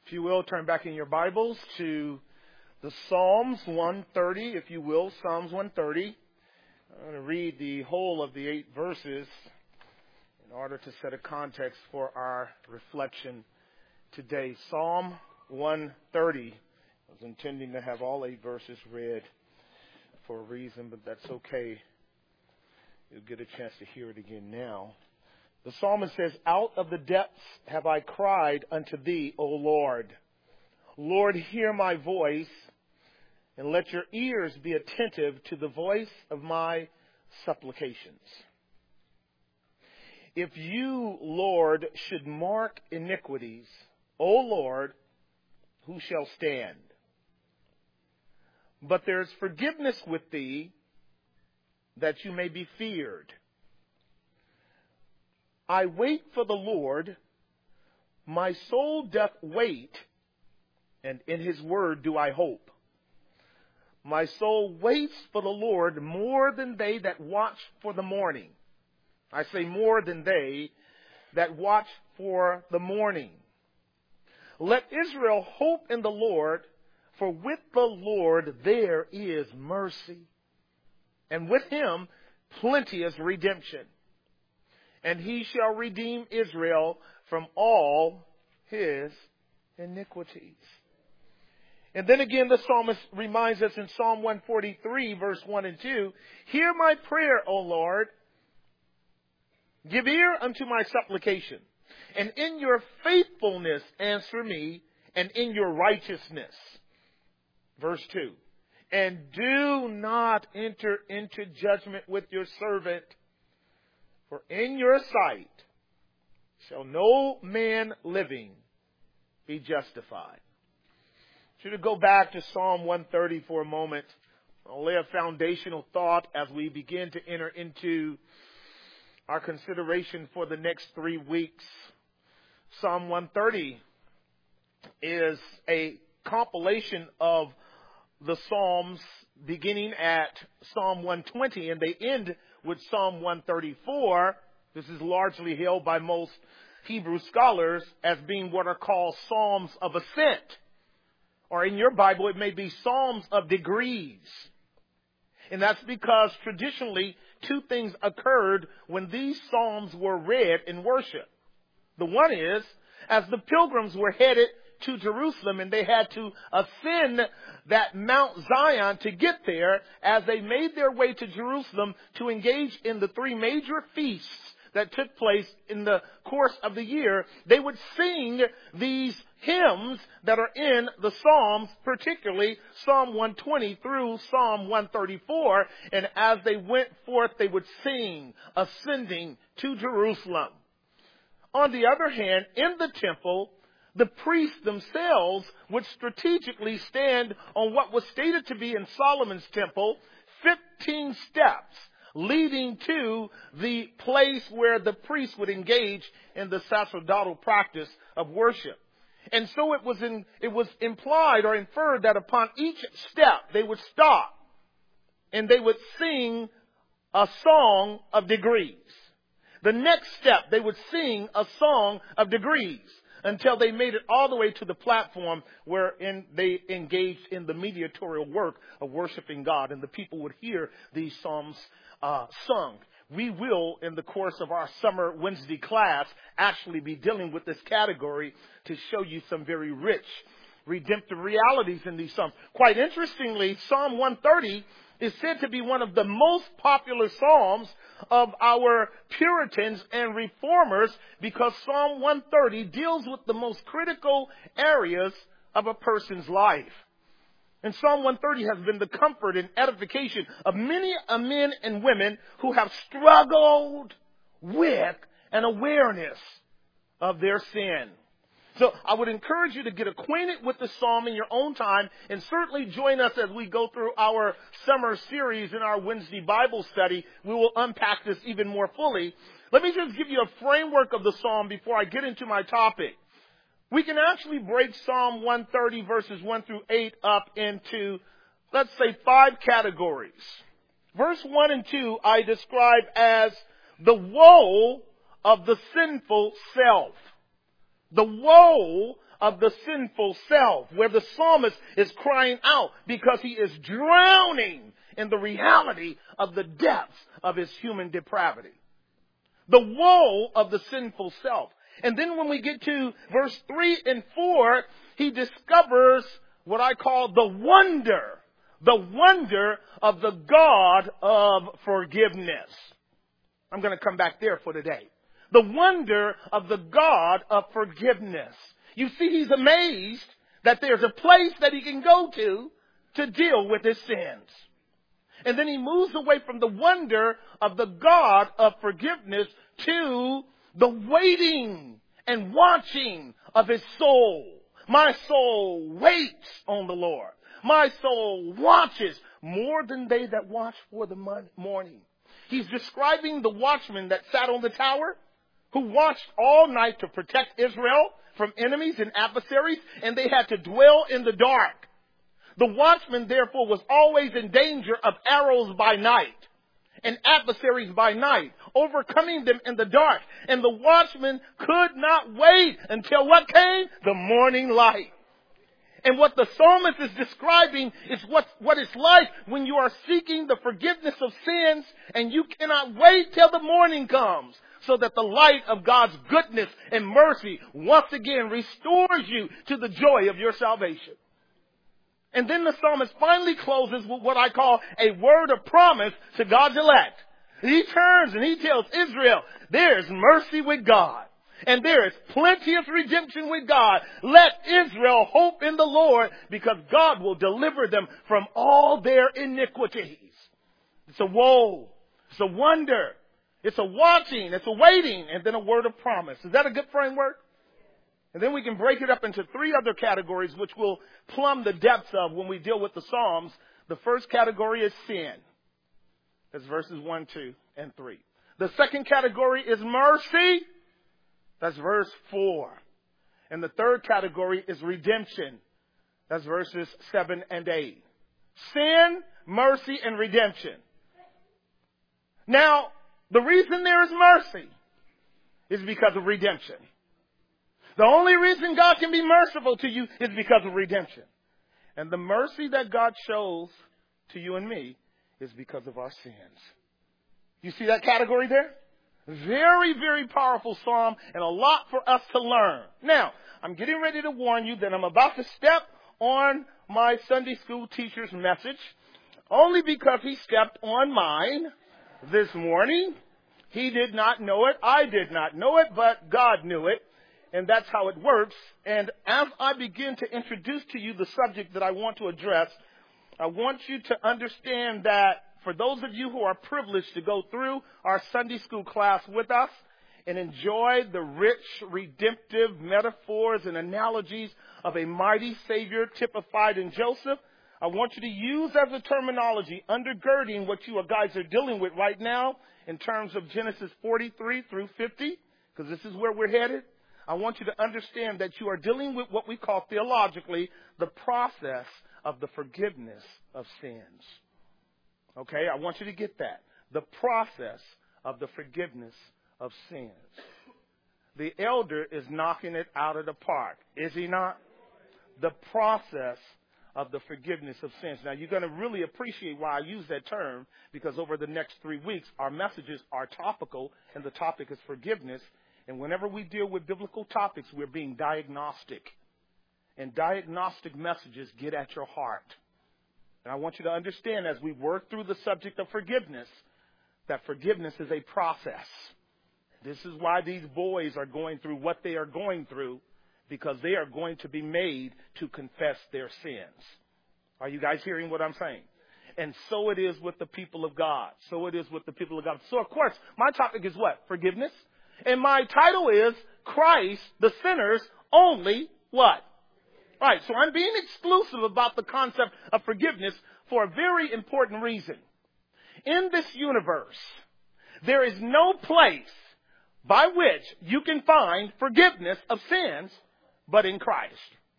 If you will, turn back in your Bibles to the Psalms 130, if you will, Psalms 130. I'm going to read the whole of the 8 verses in order to set a context for our reflection today. Psalm 130. I was intending to have all 8 verses read for a reason, but that's okay. You'll get a chance to hear it again now. The psalmist says, "Out of the depths have I cried unto thee, O Lord. Lord, hear my voice, and let your ears be attentive to the voice of my supplications. If you, Lord, should mark iniquities, O Lord, who shall stand? But there's forgiveness with thee, that you may be feared. I wait for the Lord, my soul doth wait, and in his word do I hope. My soul waits for the Lord more than they that watch for the morning." I say more than they that watch for the morning. "Let Israel hope in the Lord, for with the Lord there is mercy, and with him plenteous redemption. And he shall redeem Israel from all his iniquities." And then again, the psalmist reminds us in Psalm 143, verse 1 and 2, "Hear my prayer, O Lord. Give ear unto my supplication. And in your faithfulness answer me, and in your righteousness." Verse 2, "And do not enter into judgment with your servant. For in your sight shall no man living be justified." I should go back to Psalm 130 for a moment. I'll lay a foundational thought as we begin to enter into our consideration for the next 3 weeks. Psalm 130 is a compilation of the Psalms beginning at Psalm 120, and they end with Psalm 134. This is largely held by most Hebrew scholars as being what are called Psalms of Ascent. Or in your Bible, it may be Psalms of Degrees. And that's because traditionally 2 things occurred when these Psalms were read in worship. The one is, as the pilgrims were headed to Jerusalem and they had to ascend that Mount Zion to get there, as they made their way to Jerusalem to engage in the 3 major feasts that took place in the course of the year, they would sing these hymns that are in the Psalms, particularly Psalm 120 through Psalm 134. And as they went forth, they would sing, ascending to Jerusalem. On the other hand, in the temple, the priests themselves would strategically stand on what was stated to be in Solomon's temple, 15 steps leading to the place where the priests would engage in the sacerdotal practice of worship. And so it was implied or inferred that upon each step they would stop and they would sing a song of degrees. The next step, they would sing a song of degrees, until they made it all the way to the platform wherein they engaged in the mediatorial work of worshiping God. And the people would hear these psalms sung. We will, in the course of our summer Wednesday class, actually be dealing with this category to show you some very rich redemptive realities in these psalms. Quite interestingly, Psalm 130 is said to be one of the most popular psalms of our Puritans and Reformers, because Psalm 130 deals with the most critical areas of a person's life. And Psalm 130 has been the comfort and edification of many men and women who have struggled with an awareness of their sin. So I would encourage you to get acquainted with the psalm in your own time, and certainly join us as we go through our summer series in our Wednesday Bible study. We will unpack this even more fully. Let me just give you a framework of the psalm before I get into my topic. We can actually break Psalm 130 verses 1 through 8 up into, let's say, 5 categories. Verse 1 and 2 I describe as the woe of the sinful self. The woe of the sinful self, where the psalmist is crying out because he is drowning in the reality of the depths of his human depravity. The woe of the sinful self. And then when we get to verse 3 and 4, he discovers what I call the wonder of the God of forgiveness. I'm going to come back there for today. The wonder of the God of forgiveness. You see, he's amazed that there's a place that he can go to deal with his sins. And then he moves away from the wonder of the God of forgiveness to the waiting and watching of his soul. My soul waits on the Lord. My soul watches more than they that watch for the morning. He's describing the watchman that sat on the tower, who watched all night to protect Israel from enemies and adversaries, and they had to dwell in the dark. The watchman, therefore, was always in danger of arrows by night and adversaries by night, overcoming them in the dark. And the watchman could not wait until what came? The morning light. And what the psalmist is describing is what it's like when you are seeking the forgiveness of sins and you cannot wait till the morning comes so that the light of God's goodness and mercy once again restores you to the joy of your salvation. And then the psalmist finally closes with what I call a word of promise to God's elect. He turns and he tells Israel, there is mercy with God. And there is plenteous redemption with God. Let Israel hope in the Lord, because God will deliver them from all their iniquities. It's a woe. It's a wonder. It's a watching. It's a waiting. And then a word of promise. Is that a good framework? And then we can break it up into three other categories, which we'll plumb the depths of when we deal with the Psalms. The first category is sin. That's verses 1, 2, and 3. The second category is mercy. That's verse 4. And the third category is redemption. That's verses 7 and 8. Sin, mercy, and redemption. Now, the reason there is mercy is because of redemption. The only reason God can be merciful to you is because of redemption. And the mercy that God shows to you and me is because of our sins. You see that category there? Very, very powerful psalm and a lot for us to learn. Now, I'm getting ready to warn you that I'm about to step on my Sunday school teacher's message only because he stepped on mine this morning. He did not know it. I did not know it, but God knew it. And that's how it works. And as I begin to introduce to you the subject that I want to address, I want you to understand that for those of you who are privileged to go through our Sunday school class with us and enjoy the rich, redemptive metaphors and analogies of a mighty Savior typified in Joseph, I want you to use as a terminology undergirding what you guys are dealing with right now in terms of Genesis 43 through 50, because this is where we're headed. I want you to understand that you are dealing with what we call theologically the process of the forgiveness of sins. Okay, I want you to get that. The process of the forgiveness of sins. The elder is knocking it out of the park, is he not? The process of the forgiveness of sins. Now, you're going to really appreciate why I use that term, because over the next 3 weeks, our messages are topical, and the topic is forgiveness. And whenever we deal with biblical topics, we're being diagnostic. And diagnostic messages get at your heart. And I want you to understand as we work through the subject of forgiveness, that forgiveness is a process. This is why these boys are going through what they are going through, because they are going to be made to confess their sins. Are you guys hearing what I'm saying? And so it is with the people of God. So it is with the people of God. So, of course, my topic is what? Forgiveness. And my title is Christ, the sinner's only what? Right, so I'm being exclusive about the concept of forgiveness for a very important reason. In this universe, there is no place by which you can find forgiveness of sins but in Christ.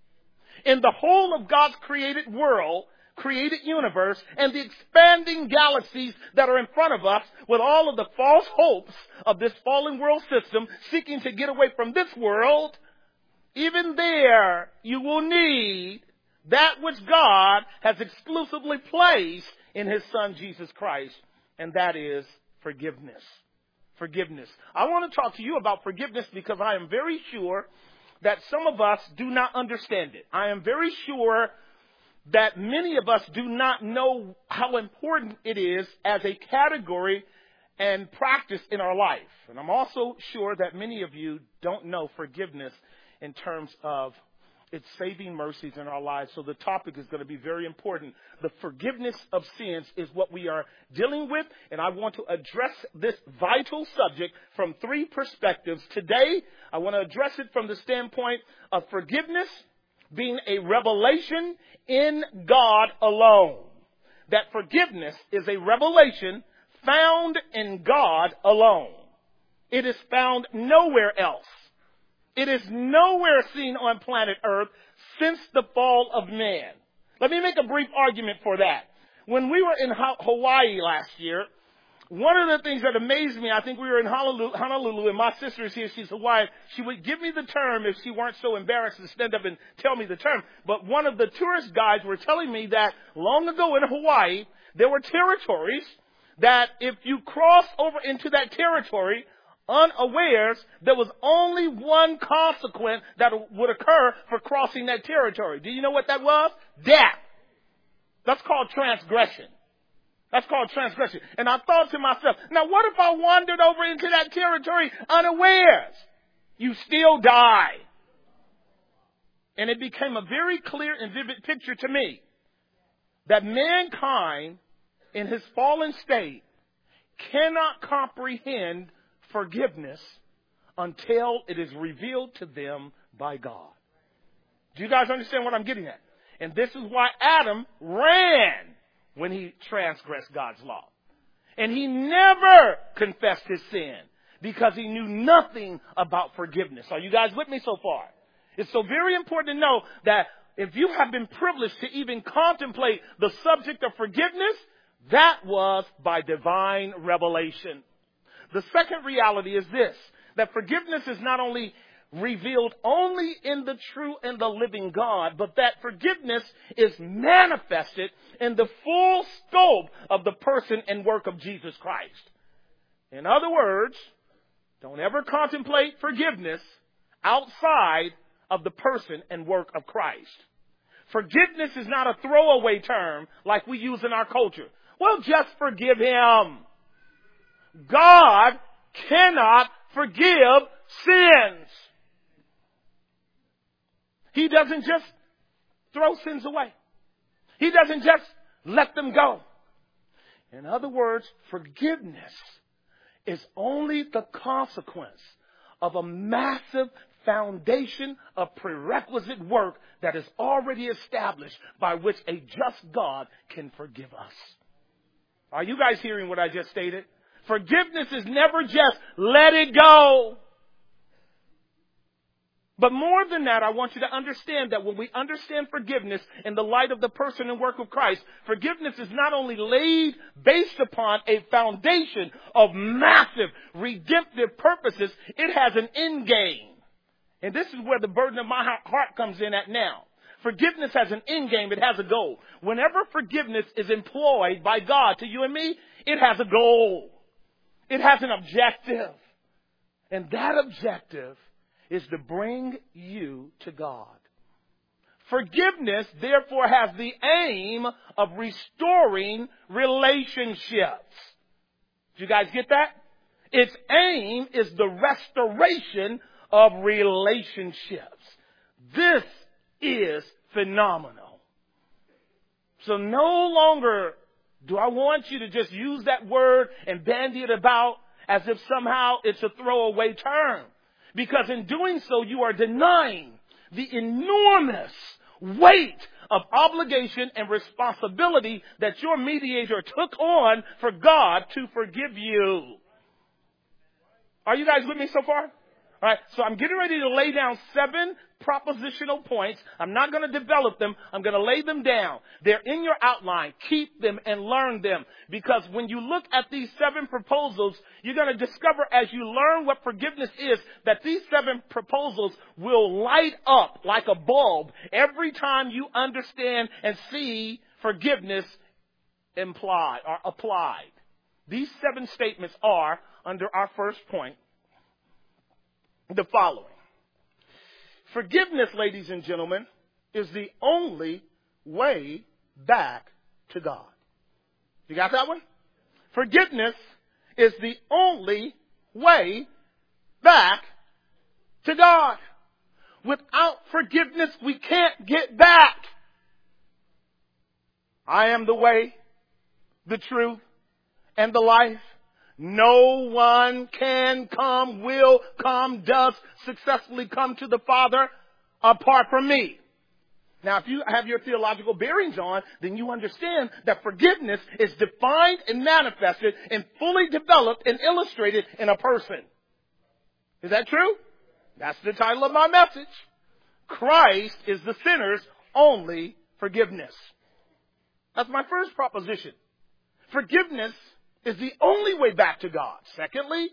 In the whole of God's created world, created universe, and the expanding galaxies that are in front of us, with all of the false hopes of this fallen world system seeking to get away from this world, even there you will need that which God has exclusively placed in his Son, Jesus Christ, and that is forgiveness. Forgiveness. I want to talk to you about forgiveness because I am very sure that some of us do not understand it. I am very sure that many of us do not know how important it is as a category and practice in our life. And I'm also sure that many of you don't know forgiveness in terms of its saving mercies in our lives. So the topic is going to be very important. The forgiveness of sins is what we are dealing with, and I want to address this vital subject from three perspectives. Today, I want to address it from the standpoint of forgiveness being a revelation in God alone. That forgiveness is a revelation found in God alone. It is found nowhere else. It is nowhere seen on planet Earth since the fall of man. Let me make a brief argument for that. When we were in Hawaii last year, one of the things that amazed me, I think we were in Honolulu, and my sister is here, she's Hawaiian. She would give me the term if she weren't so embarrassed to stand up and tell me the term. But one of the tourist guides were telling me that long ago in Hawaii, there were territories that if you crossed over into that territory unawares, there was only one consequence that would occur for crossing that territory. Do you know what that was? Death. That's called transgression. That's called transgression. And I thought to myself, now what if I wandered over into that territory unawares? You still die. And it became a very clear and vivid picture to me that mankind in his fallen state cannot comprehend forgiveness until it is revealed to them by God. Do you guys understand what I'm getting at? And this is why Adam ran when he transgressed God's law. And he never confessed his sin because he knew nothing about forgiveness. Are you guys with me so far? It's so very important to know that if you have been privileged to even contemplate the subject of forgiveness, that was by divine revelation. The second reality is this, that forgiveness is not only revealed only in the true and the living God, but that forgiveness is manifested in the full scope of the person and work of Jesus Christ. In other words, don't ever contemplate forgiveness outside of the person and work of Christ. Forgiveness is not a throwaway term like we use in our culture. Well, just forgive him. God cannot forgive sins. He doesn't just throw sins away. He doesn't just let them go. In other words, forgiveness is only the consequence of a massive foundation of prerequisite work that is already established by which a just God can forgive us. Are you guys hearing what I just stated? Forgiveness is never just let it go. But more than that, I want you to understand that when we understand forgiveness in the light of the person and work of Christ, forgiveness is not only laid based upon a foundation of massive redemptive purposes, it has an end game. And this is where the burden of my heart comes in at now. Forgiveness has an end game. It has a goal. Whenever forgiveness is employed by God to you and me, it has a goal. It has an objective. And that objective is to bring you to God. Forgiveness, therefore, has the aim of restoring relationships. Do you guys get that? Its aim is the restoration of relationships. This is phenomenal. So no longer do I want you to just use that word and bandy it about as if somehow it's a throwaway term. Because in doing so, you are denying the enormous weight of obligation and responsibility that your mediator took on for God to forgive you. Are you guys with me so far? All right, so I'm getting ready to lay down 7 propositional points. I'm not going to develop them. I'm going to lay them down. They're in your outline. Keep them and learn them. Because when you look at these 7 proposals, you're going to discover as you learn what forgiveness is, that these 7 proposals will light up like a bulb every time you understand and see forgiveness implied or applied. These 7 statements are, under our first point, the following. Forgiveness, ladies and gentlemen, is the only way back to God. You got that one? Forgiveness is the only way back to God. Without forgiveness, we can't get back. I am the way, the truth, and the life. No one can come, will come, does successfully come to the Father apart from me. Now, if you have your theological bearings on, then you understand that forgiveness is defined and manifested and fully developed and illustrated in a person. Is that true? That's the title of my message. Christ is the sinner's only forgiveness. That's my first proposition. Forgiveness is the only way back to God. Secondly,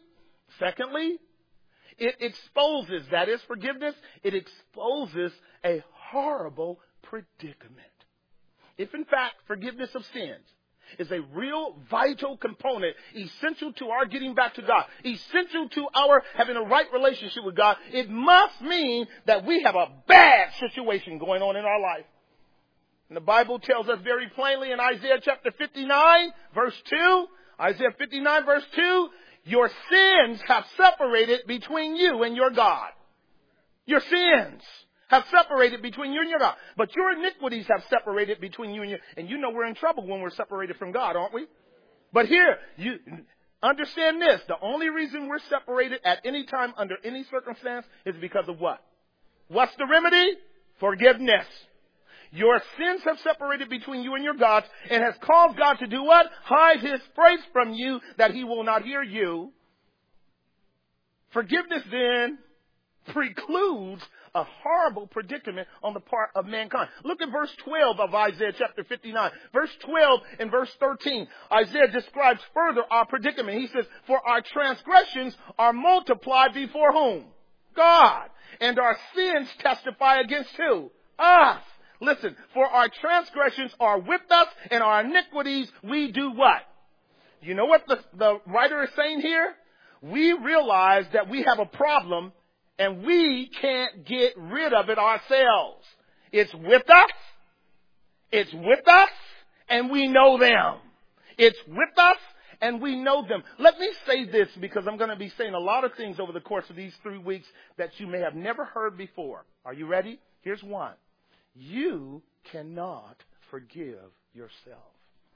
it exposes, that is forgiveness, it exposes a horrible predicament. If in fact forgiveness of sins is a real vital component, essential to our getting back to God, essential to our having a right relationship with God, it must mean that we have a bad situation going on in our life. And the Bible tells us very plainly in Isaiah chapter 59, verse 2, Isaiah 59, verse 2, your sins have separated between you and your God. Your sins have separated between you and your God. But your iniquities have separated between you and you. And you know we're in trouble when we're separated from God, aren't we? But here, you understand this. The only reason we're separated at any time under any circumstance is because of what? What's the remedy? Forgiveness. Your sins have separated between you and your God and has caused God to do what? Hide his face from you that he will not hear you. Forgiveness then precludes a horrible predicament on the part of mankind. Look at verse 12 of Isaiah chapter 59. Verse 12 and verse 13. Isaiah describes further our predicament. He says, for our transgressions are multiplied before whom? God. And our sins testify against who? Us. Listen, for our transgressions are with us and our iniquities we do what? You know what the writer is saying here? We realize that we have a problem and we can't get rid of it ourselves. It's with us. It's with us and we know them. It's with us and we know them. Let me say this because I'm going to be saying a lot of things over the course of these 3 weeks that you may have never heard before. Are you ready? Here's one. You cannot forgive yourself.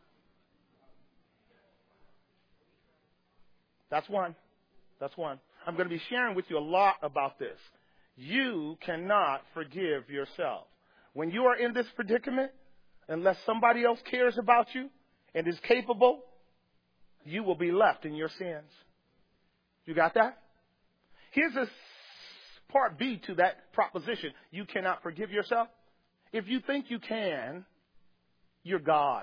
That's one. That's one. I'm going to be sharing with you a lot about this. You cannot forgive yourself. When you are in this predicament, unless somebody else cares about you and is capable, you will be left in your sins. You got that? Here's a part B to that proposition. You cannot forgive yourself. If you think you can, you're God.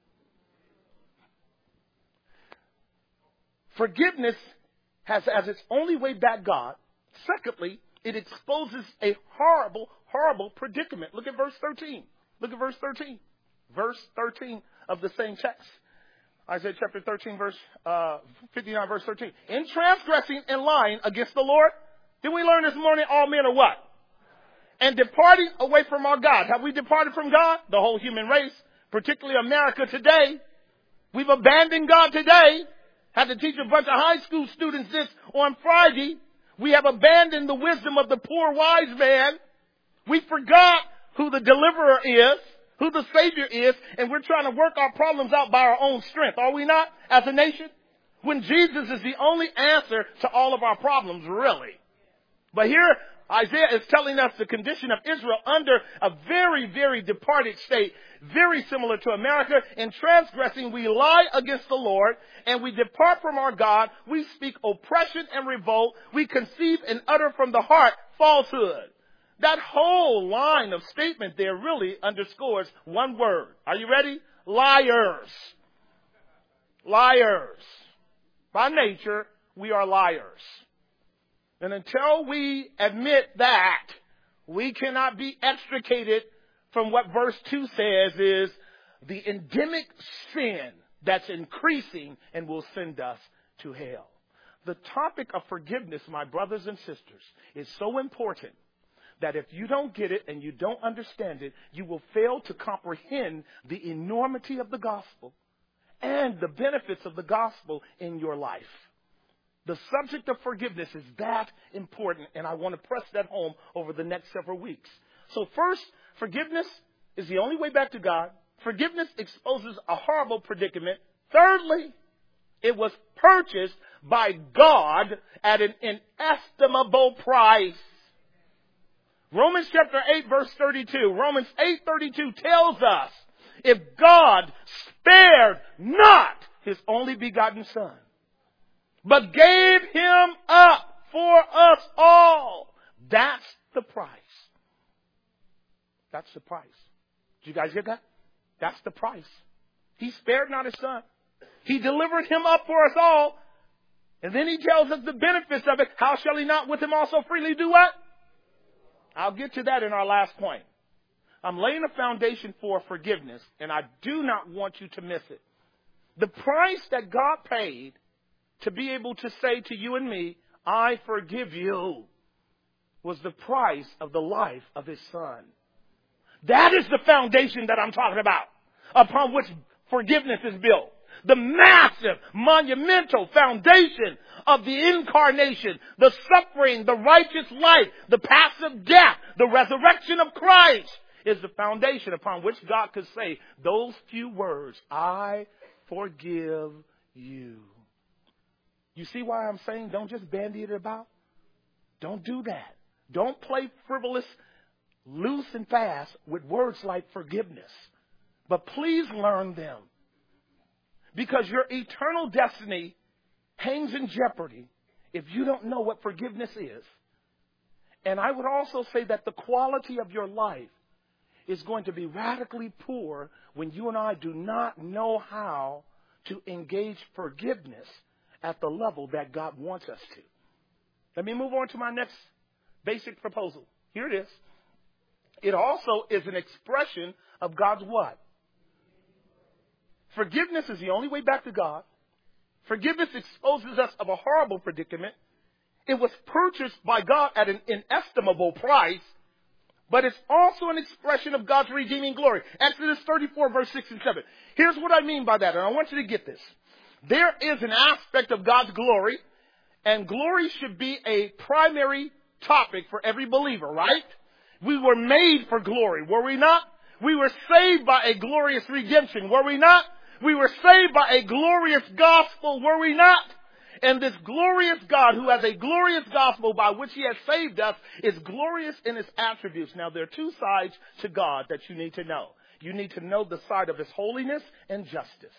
Forgiveness has as its only way back God. Secondly, it exposes a horrible, horrible predicament. Look at verse 13. Look at verse 13. Verse 13 of the same text. Isaiah chapter 13, verse 59, verse 13. In transgressing and lying against the Lord, did we learn this morning all men are what? And departing away from our God. Have we departed from God? The whole human race, particularly America today. We've abandoned God today. Had to teach a bunch of high school students this on Friday. We have abandoned the wisdom of the poor wise man. We forgot who the deliverer is, who the Savior is, and we're trying to work our problems out by our own strength. Are we not, as a nation? When Jesus is the only answer to all of our problems, really. But here, Isaiah is telling us the condition of Israel under a very, very departed state, very similar to America. In transgressing, we lie against the Lord, and we depart from our God. We speak oppression and revolt. We conceive and utter from the heart falsehood. That whole line of statement there really underscores one word. Are you ready? Liars. Liars. By nature, we are liars. And until we admit that, we cannot be extricated from what verse 2 says is the endemic sin that's increasing and will send us to hell. The topic of forgiveness, my brothers and sisters, is so important that if you don't get it and you don't understand it, you will fail to comprehend the enormity of the gospel and the benefits of the gospel in your life. The subject of forgiveness is that important, and I want to press that home over the next several weeks. So first, forgiveness is the only way back to God. Forgiveness exposes a horrible predicament. Thirdly, it was purchased by God at an inestimable price. Romans chapter 8, verse 32. Romans 8:32 tells us, if God spared not his only begotten Son, but gave him up for us all, that's the price. That's the price. Did you guys get that? That's the price. He spared not his Son. He delivered him up for us all. And then he tells us the benefits of it. How shall he not with him also freely do what? I'll get to that in our last point. I'm laying a foundation for forgiveness, and I do not want you to miss it. The price that God paid to be able to say to you and me, I forgive you, was the price of the life of his Son. That is the foundation that I'm talking about, upon which forgiveness is built. The massive, monumental foundation of the incarnation, the suffering, the righteous life, the passive death, the resurrection of Christ is the foundation upon which God could say those few words, I forgive you. You see why I'm saying don't just bandy it about? Don't do that. Don't play frivolous, loose and fast with words like forgiveness. But please learn them. Because your eternal destiny hangs in jeopardy if you don't know what forgiveness is. And I would also say that the quality of your life is going to be radically poor when you and I do not know how to engage forgiveness at the level that God wants us to. Let me move on to my next basic proposal. Here it is. It also is an expression of God's what? Forgiveness is the only way back to God. Forgiveness exposes us of a horrible predicament. It was purchased by God at an inestimable price, but it's also an expression of God's redeeming glory. Exodus 34, verse 6 and 7. Here's what I mean by that, and I want you to get this. There is an aspect of God's glory, and glory should be a primary topic for every believer, right? We were made for glory, were we not? We were saved by a glorious redemption, were we not? We were saved by a glorious gospel, were we not? And this glorious God who has a glorious gospel by which he has saved us is glorious in his attributes. Now, there are two sides to God that you need to know. You need to know the side of his holiness and justice.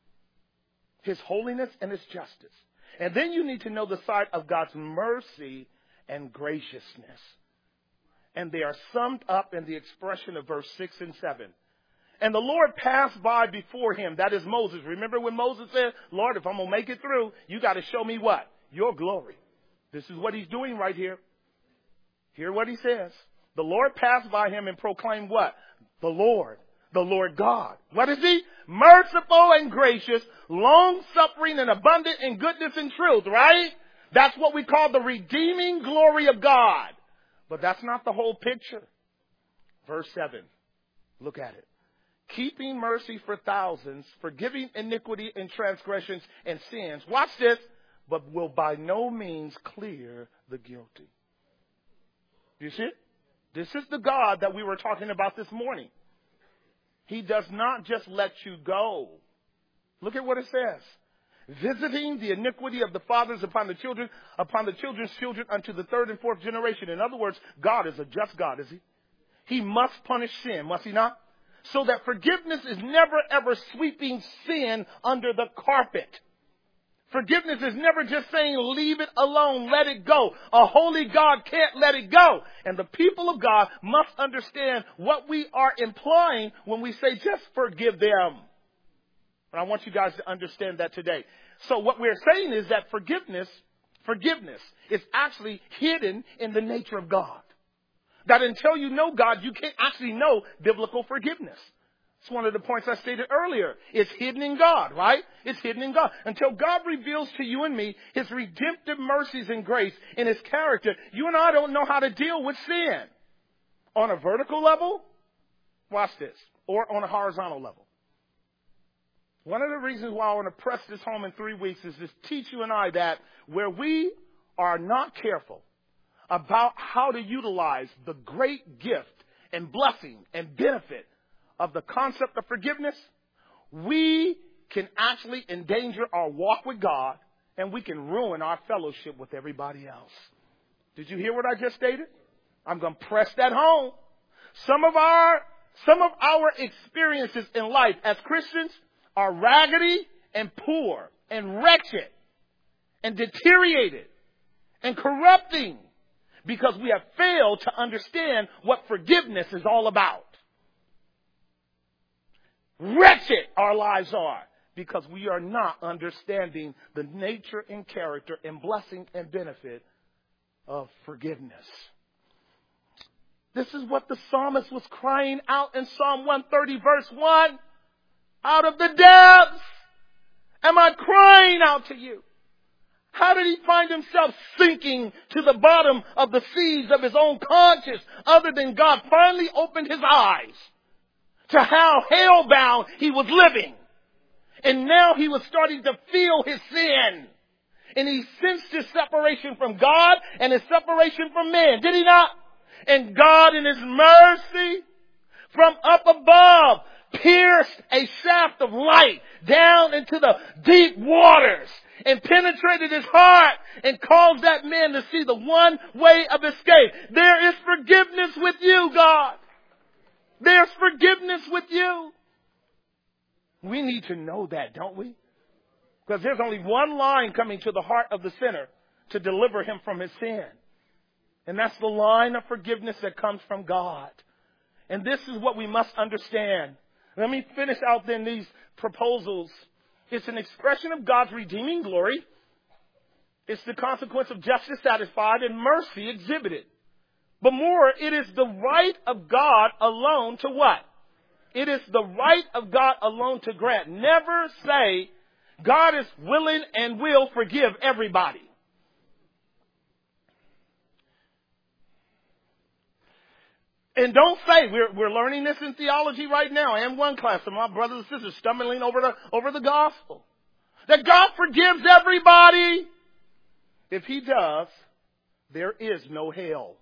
His holiness and his justice. And then you need to know the side of God's mercy and graciousness. And they are summed up in the expression of verse 6 and 7. And the Lord passed by before him. That is Moses. Remember when Moses said, Lord, if I'm going to make it through, you got to show me what? Your glory. This is what he's doing right here. Hear what he says. The Lord passed by him and proclaimed what? The Lord God. What is he? Merciful and gracious, long-suffering and abundant in goodness and truth, right? That's what we call the redeeming glory of God. But that's not the whole picture. Verse 7. Look at it. Keeping mercy for thousands, forgiving iniquity and transgressions and sins. Watch this. But will by no means clear the guilty. Do you see it? This is the God that we were talking about this morning. He does not just let you go. Look at what it says. visiting the iniquity of the fathers upon the children's children unto the third and fourth generation. In other words, God is a just God, is he? He must punish sin, must he not? So that forgiveness is never ever sweeping sin under the carpet. Forgiveness is never just saying, leave it alone, let it go. A holy God can't let it go. And the people of God must understand what we are implying when we say, just forgive them. And I want you guys to understand that today. So what we're saying is that forgiveness is actually hidden in the nature of God. That until you know God, you can't actually know biblical forgiveness. It's one of the points I stated earlier. It's hidden in God, right? It's hidden in God. Until God reveals to you and me his redemptive mercies and grace in his character, you and I don't know how to deal with sin. On a vertical level, watch this, or on a horizontal level. One of the reasons why I want to press this home in 3 weeks is to teach you and I that where we are not careful about how to utilize the great gift and blessing and benefit of the concept of forgiveness, we can actually endanger our walk with God, and we can ruin our fellowship with everybody else. Did you hear what I just stated? I'm going to press that home. Some of our experiences in life as Christians are raggedy and poor and wretched and deteriorated and corrupting because we have failed to understand what forgiveness is all about. Wretched our lives are because we are not understanding the nature and character and blessing and benefit of forgiveness. This is what the psalmist was crying out in Psalm 130 verse 1. Out of the depths am I crying out to you. How did he find himself sinking to the bottom of the seas of his own conscience other than God finally opened his eyes to how hell-bound he was living? And now he was starting to feel his sin. And he sensed his separation from God and his separation from man. Did he not? And God in his mercy from up above pierced a shaft of light down into the deep waters and penetrated his heart and caused that man to see the one way of escape. There is forgiveness with you, God. There's forgiveness with you. We need to know that, don't we? Because there's only one line coming to the heart of the sinner to deliver him from his sin. And that's the line of forgiveness that comes from God. And this is what we must understand. Let me finish out then these proposals. It's an expression of God's redeeming glory. It's the consequence of justice satisfied and mercy exhibited. But more, it is the right of God alone to what? It is the right of God alone to grant. Never say God is willing and will forgive everybody. And don't say, we're learning this in theology right now, and one class of my brothers and sisters stumbling over the gospel. That God forgives everybody. If he does, there is no hell.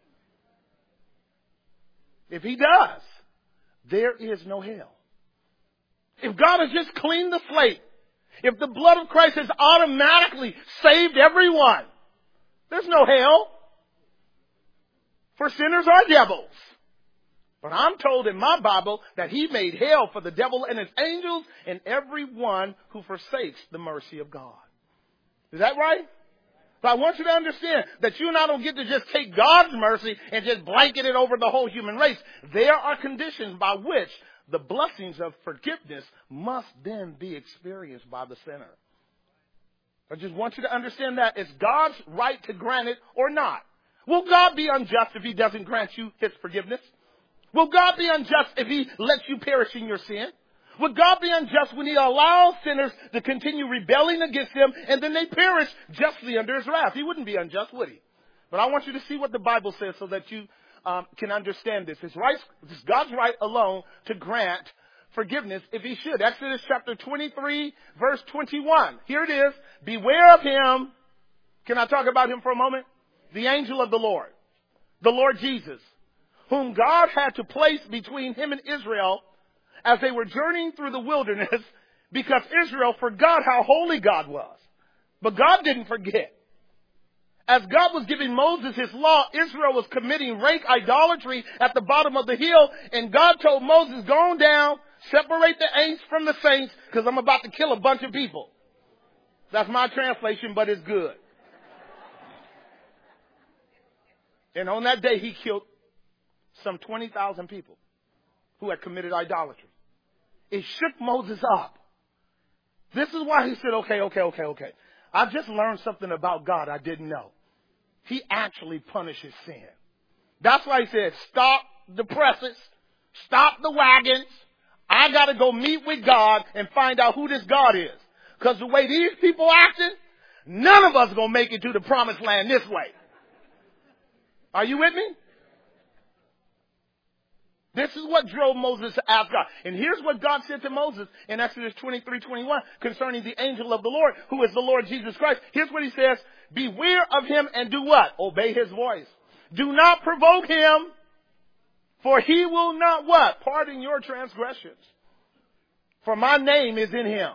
If he does, there is no hell. If God has just cleaned the slate, if the blood of Christ has automatically saved everyone, there's no hell. For sinners are devils. But I'm told in my Bible that he made hell for the devil and his angels and everyone who forsakes the mercy of God. Is that right? So I want you to understand that you and I don't get to just take God's mercy and just blanket it over the whole human race. There are conditions by which the blessings of forgiveness must then be experienced by the sinner. I just want you to understand that it's God's right to grant it or not. Will God be unjust if he doesn't grant you his forgiveness? Will God be unjust if he lets you perish in your sin? Will God be unjust when he allows sinners to continue rebelling against him and then they perish justly under his wrath? He wouldn't be unjust, would he? But I want you to see what the Bible says so that you can understand this. It's God's right alone to grant forgiveness if he should. Exodus chapter 23, verse 21. Here it is. Beware of him. Can I talk about him for a moment? The angel of the Lord Jesus, whom God had to place between him and Israel as they were journeying through the wilderness because Israel forgot how holy God was. But God didn't forget. As God was giving Moses his law, Israel was committing rank idolatry at the bottom of the hill. And God told Moses, go on down, separate the ain'ts from the saints, because I'm about to kill a bunch of people. That's my translation, but it's good. And on that day, he killed some 20,000 people who had committed idolatry. It shook Moses up. This is why he said, okay. I just learned something about God I didn't know. He actually punishes sin. That's why he said, stop the presses, stop the wagons. I got to go meet with God and find out who this God is. Because the way these people acting, none of us are going to make it to the promised land this way. Are you with me? This is what drove Moses to ask God. And here's what God said to Moses in Exodus 23:21 concerning the angel of the Lord, who is the Lord Jesus Christ. Here's what he says. Beware of him and do what? Obey his voice. Do not provoke him, for he will not what? Pardon your transgressions. For my name is in him.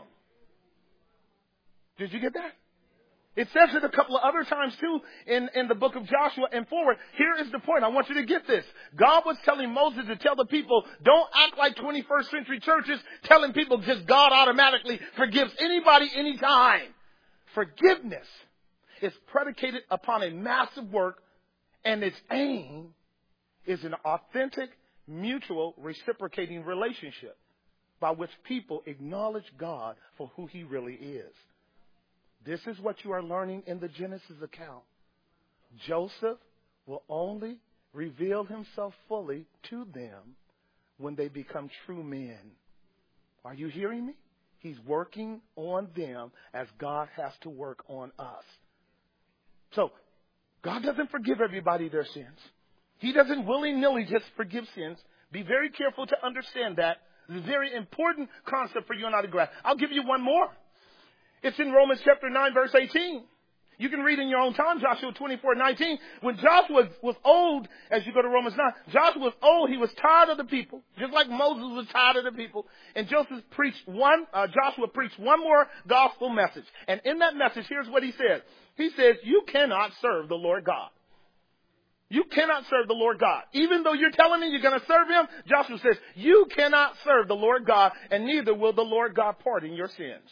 Did you get that? It says it a couple of other times too in the book of Joshua and forward. Here is the point. I want you to get this. God was telling Moses to tell the people, don't act like 21st century churches telling people just God automatically forgives anybody anytime. Forgiveness is predicated upon a massive work, and its aim is an authentic, mutual, reciprocating relationship by which people acknowledge God for who he really is. This is what you are learning in the Genesis account. Joseph will only reveal himself fully to them when they become true men. Are you hearing me? He's working on them as God has to work on us. So, God doesn't forgive everybody their sins. He doesn't willy-nilly just forgive sins. Be very careful to understand that. It's a very important concept for you and I to grasp. I'll give you one more. It's in Romans chapter 9, verse 18. You can read in your own time, Joshua 24:19. When Joshua was old, as you go to Romans 9, Joshua was old. He was tired of the people, just like Moses was tired of the people. And Joshua preached one more gospel message. And in that message, here's what he said. He says, you cannot serve the Lord God. You cannot serve the Lord God. Even though you're telling me you're going to serve him, Joshua says, you cannot serve the Lord God, and neither will the Lord God pardon your sins.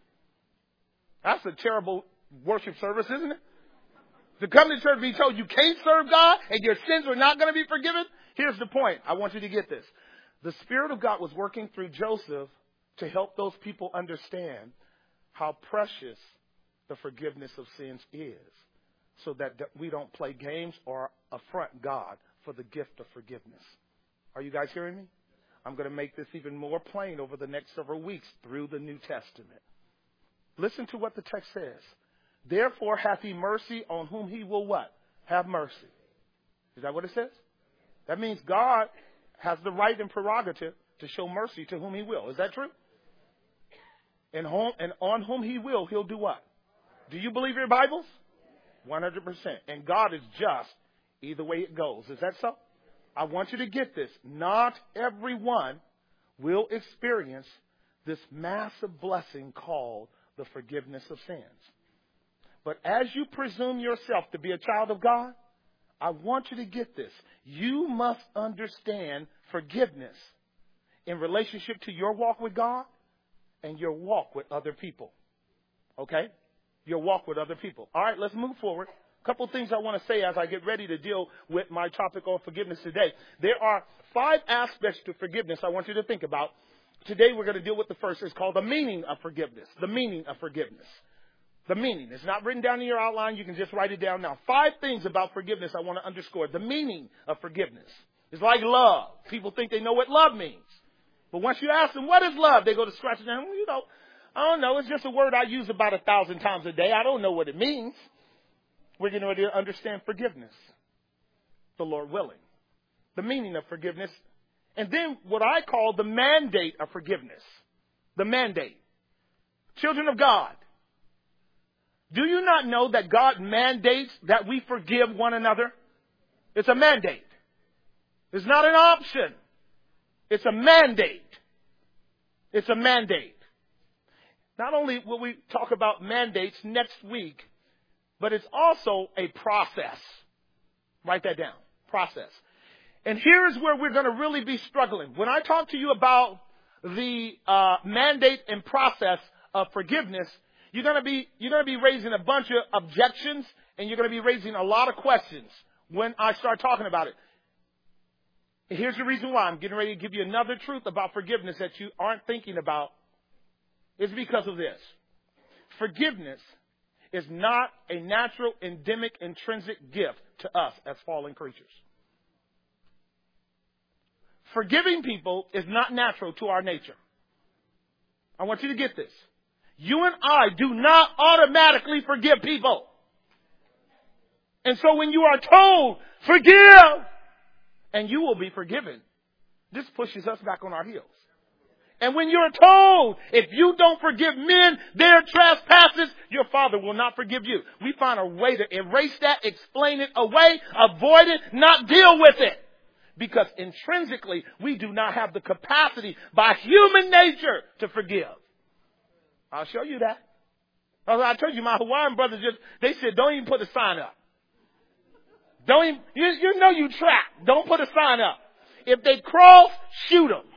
That's a terrible worship service, isn't it? To come to church and be told you can't serve God and your sins are not going to be forgiven. Here's the point. I want you to get this. The Spirit of God was working through Joseph to help those people understand how precious the forgiveness of sins is, so that we don't play games or affront God for the gift of forgiveness. Are you guys hearing me? I'm going to make this even more plain over the next several weeks through the New Testament. Listen to what the text says. Therefore hath he mercy on whom he will what? Have mercy. Is that what it says? That means God has the right and prerogative to show mercy to whom he will. Is that true? And on whom he will, he'll do what? Do you believe your Bibles? 100%. And God is just either way it goes. Is that so? I want you to get this. Not everyone will experience this massive blessing called the forgiveness of sins. But as you presume yourself to be a child of God, I want you to get this. You must understand forgiveness in relationship to your walk with God and your walk with other people. Okay? Your walk with other people. All right, let's move forward. A couple things I want to say as I get ready to deal with my topic on forgiveness today. There are 5 aspects to forgiveness I want you to think about. Today we're going to deal with the first. It's called the meaning of forgiveness. The meaning of forgiveness. The meaning. It's not written down in your outline. You can just write it down now. 5 things about forgiveness I want to underscore. The meaning of forgiveness. It's like love. People think they know what love means. But once you ask them, what is love? They go to scratch it down. I don't know. It's just a word I use about 1,000 times a day. I don't know what it means. We're going to understand forgiveness. The Lord willing. The meaning of forgiveness. And then what I call the mandate of forgiveness. The mandate. Children of God, do you not know that God mandates that we forgive one another? It's a mandate. It's not an option. It's a mandate. It's a mandate. Not only will we talk about mandates next week, but it's also a process. Write that down. Process. And here's where we're going to really be struggling. When I talk to you about the mandate and process of forgiveness, you're going to be raising a bunch of objections, and you're going to be raising a lot of questions when I start talking about it. Here's the reason why I'm getting ready to give you another truth about forgiveness that you aren't thinking about. It's because of this. Forgiveness is not a natural, endemic, intrinsic gift to us as fallen creatures. Forgiving people is not natural to our nature. I want you to get this. You and I do not automatically forgive people. And so when you are told, forgive, and you will be forgiven, this pushes us back on our heels. And when you're told, if you don't forgive men their trespasses, your Father will not forgive you. We find a way to erase that, explain it away, avoid it, not deal with it. Because intrinsically, we do not have the capacity by human nature to forgive. I'll show you that. I told you, my Hawaiian brothers they said, don't even put a sign up. Don't even, you know you trapped. Don't put a sign up. If they cross, shoot them.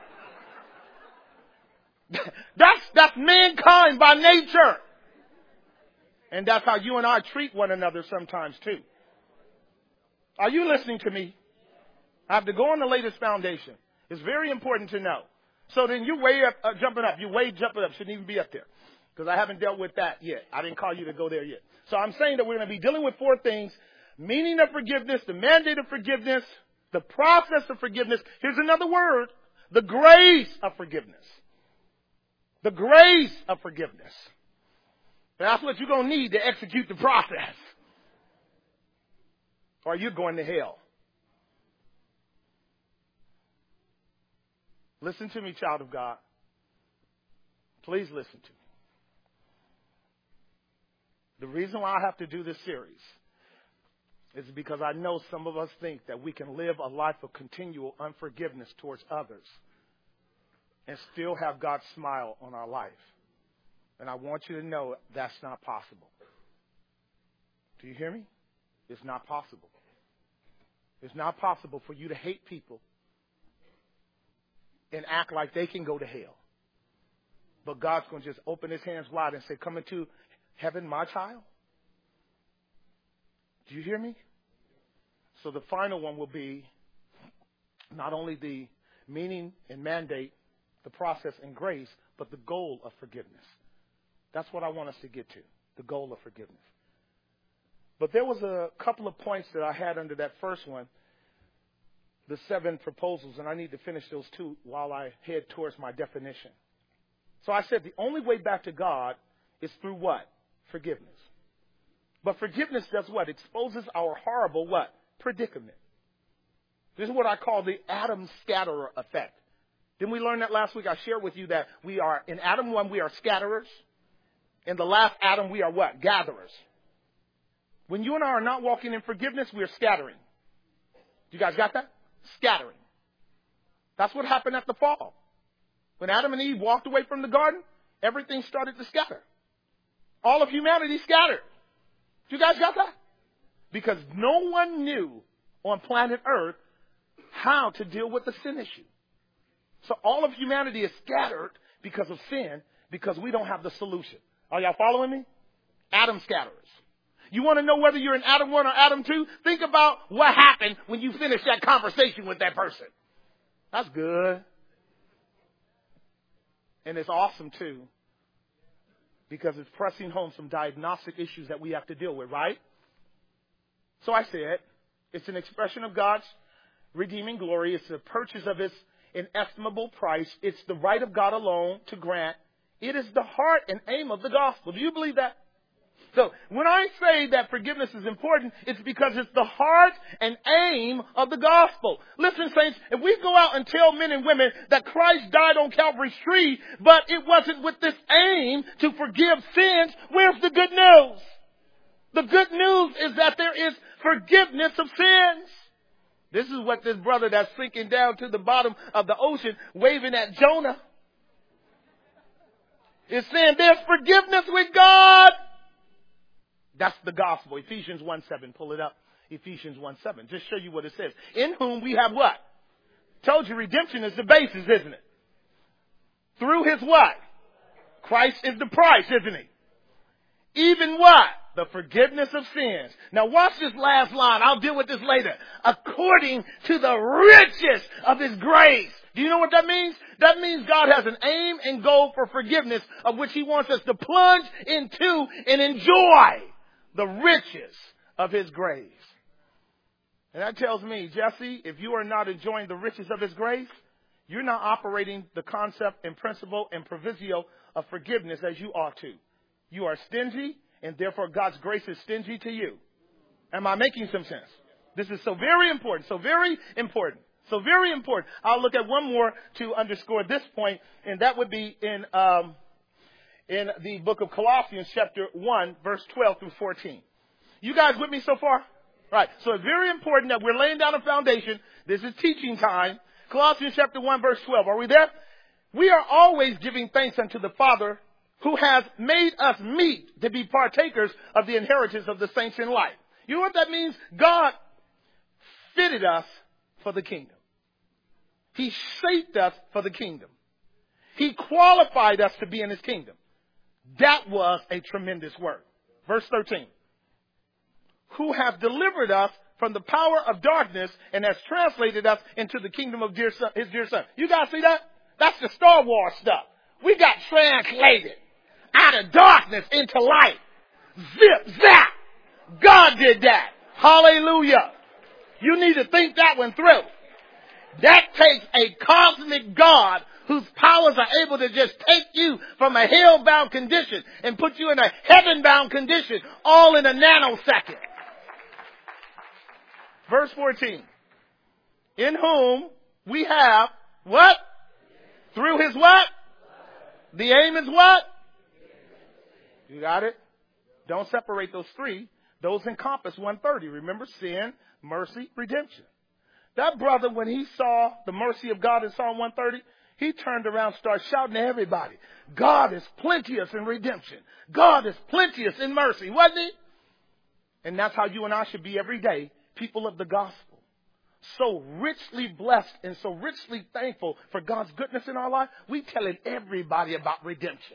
That's mankind by nature. And that's how you and I treat one another sometimes too. Are you listening to me? I have to go on the latest foundation. It's very important to know. So then you way up, jumping up. You way jumping up. Shouldn't even be up there. Because I haven't dealt with that yet. I didn't call you to go there yet. So I'm saying that we're going to be dealing with 4 things. Meaning of forgiveness, the mandate of forgiveness, the process of forgiveness. Here's another word. The grace of forgiveness. The grace of forgiveness. That's what you're going to need to execute the process. Or you're going to hell. Listen to me, child of God. Please listen to me. The reason why I have to do this series is because I know some of us think that we can live a life of continual unforgiveness towards others and still have God's smile on our life. And I want you to know that's not possible. Do you hear me? It's not possible. It's not possible for you to hate people and act like they can go to hell. But God's going to just open his hands wide and say, come into heaven, my child. Do you hear me? So the final one will be not only the meaning and mandate, the process and grace, but the goal of forgiveness. That's what I want us to get to, the goal of forgiveness. But there was a couple of points that I had under that first one, the 7 proposals, and I need to finish those 2 while I head towards my definition. So I said the only way back to God is through what? Forgiveness. But forgiveness does what? Exposes our horrible what? Predicament. This is what I call the Adam scatterer effect. Didn't we learn that last week? I shared with you that we are, in Adam 1, we are scatterers. In the last Adam, we are what? Gatherers. When you and I are not walking in forgiveness, we are scattering. You guys got that? Scattering. That's what happened at the fall. When Adam and Eve walked away from the garden, everything started to scatter. All of humanity scattered. You guys got that? Because no one knew on planet Earth how to deal with the sin issue. So all of humanity is scattered because of sin, because we don't have the solution. Are y'all following me? Adam scatterers. You want to know whether you're in Adam 1 or Adam 2? Think about what happened when you finished that conversation with that person. That's good. And it's awesome, too, because it's pressing home some diagnostic issues that we have to deal with, right? So I said, it's an expression of God's redeeming glory. It's a purchase of his inestimable price. It's the right of God alone to grant. It is the heart and aim of the gospel. Do you believe that? So when I say that forgiveness is important, it's because it's the heart and aim of the gospel. Listen, saints, if we go out and tell men and women that Christ died on Calvary's tree, but it wasn't with this aim to forgive sins, where's the good news? The good news is that there is forgiveness of sins. This is what this brother that's sinking down to the bottom of the ocean, waving at Jonah. It's saying there's forgiveness with God. That's the gospel. Ephesians 1:7. Pull it up. Ephesians 1:7. Just show you what it says. In whom we have what? Told you redemption is the basis, isn't it? Through his what? Christ is the price, isn't he? Even what? The forgiveness of sins. Now watch this last line. I'll deal with this later. According to the riches of his grace. Do you know what that means? That means God has an aim and goal for forgiveness of which he wants us to plunge into and enjoy the riches of his grace. And that tells me, Jesse, if you are not enjoying the riches of his grace, you're not operating the concept and principle and proviso of forgiveness as you ought to. You are stingy, and therefore God's grace is stingy to you. Am I making some sense? This is so very important, so very important, so very important. I'll look at one more to underscore this point, and that would be in the book of Colossians, chapter 1, verse 12 through 14. You guys with me so far? Right. So it's very important that we're laying down a foundation. This is teaching time. Colossians chapter 1, verse 12. Are we there? We are always giving thanks unto the Father who has made us meet to be partakers of the inheritance of the saints in light. You know what that means? God fitted us for the kingdom. He shaped us for the kingdom. He qualified us to be in his kingdom. That was a tremendous work. Verse 13. Who have delivered us from the power of darkness and has translated us into the kingdom of his dear son. You guys see that? That's the Star Wars stuff. We got translated out of darkness into light. Zip, zap. God did that. Hallelujah. You need to think that one through. That takes a cosmic God whose powers are able to just take you from a hell-bound condition and put you in a heaven-bound condition all in a nanosecond. Verse 14. In whom we have what? Through his what? The aim is what? You got it? Don't separate those three. Those encompass 130. Remember, sin, mercy, redemption. That brother, when he saw the mercy of God in Psalm 130, he turned around and started shouting to everybody, God is plenteous in redemption. God is plenteous in mercy, wasn't he? And that's how you and I should be every day, people of the gospel. So richly blessed and so richly thankful for God's goodness in our life, we telling everybody about redemption.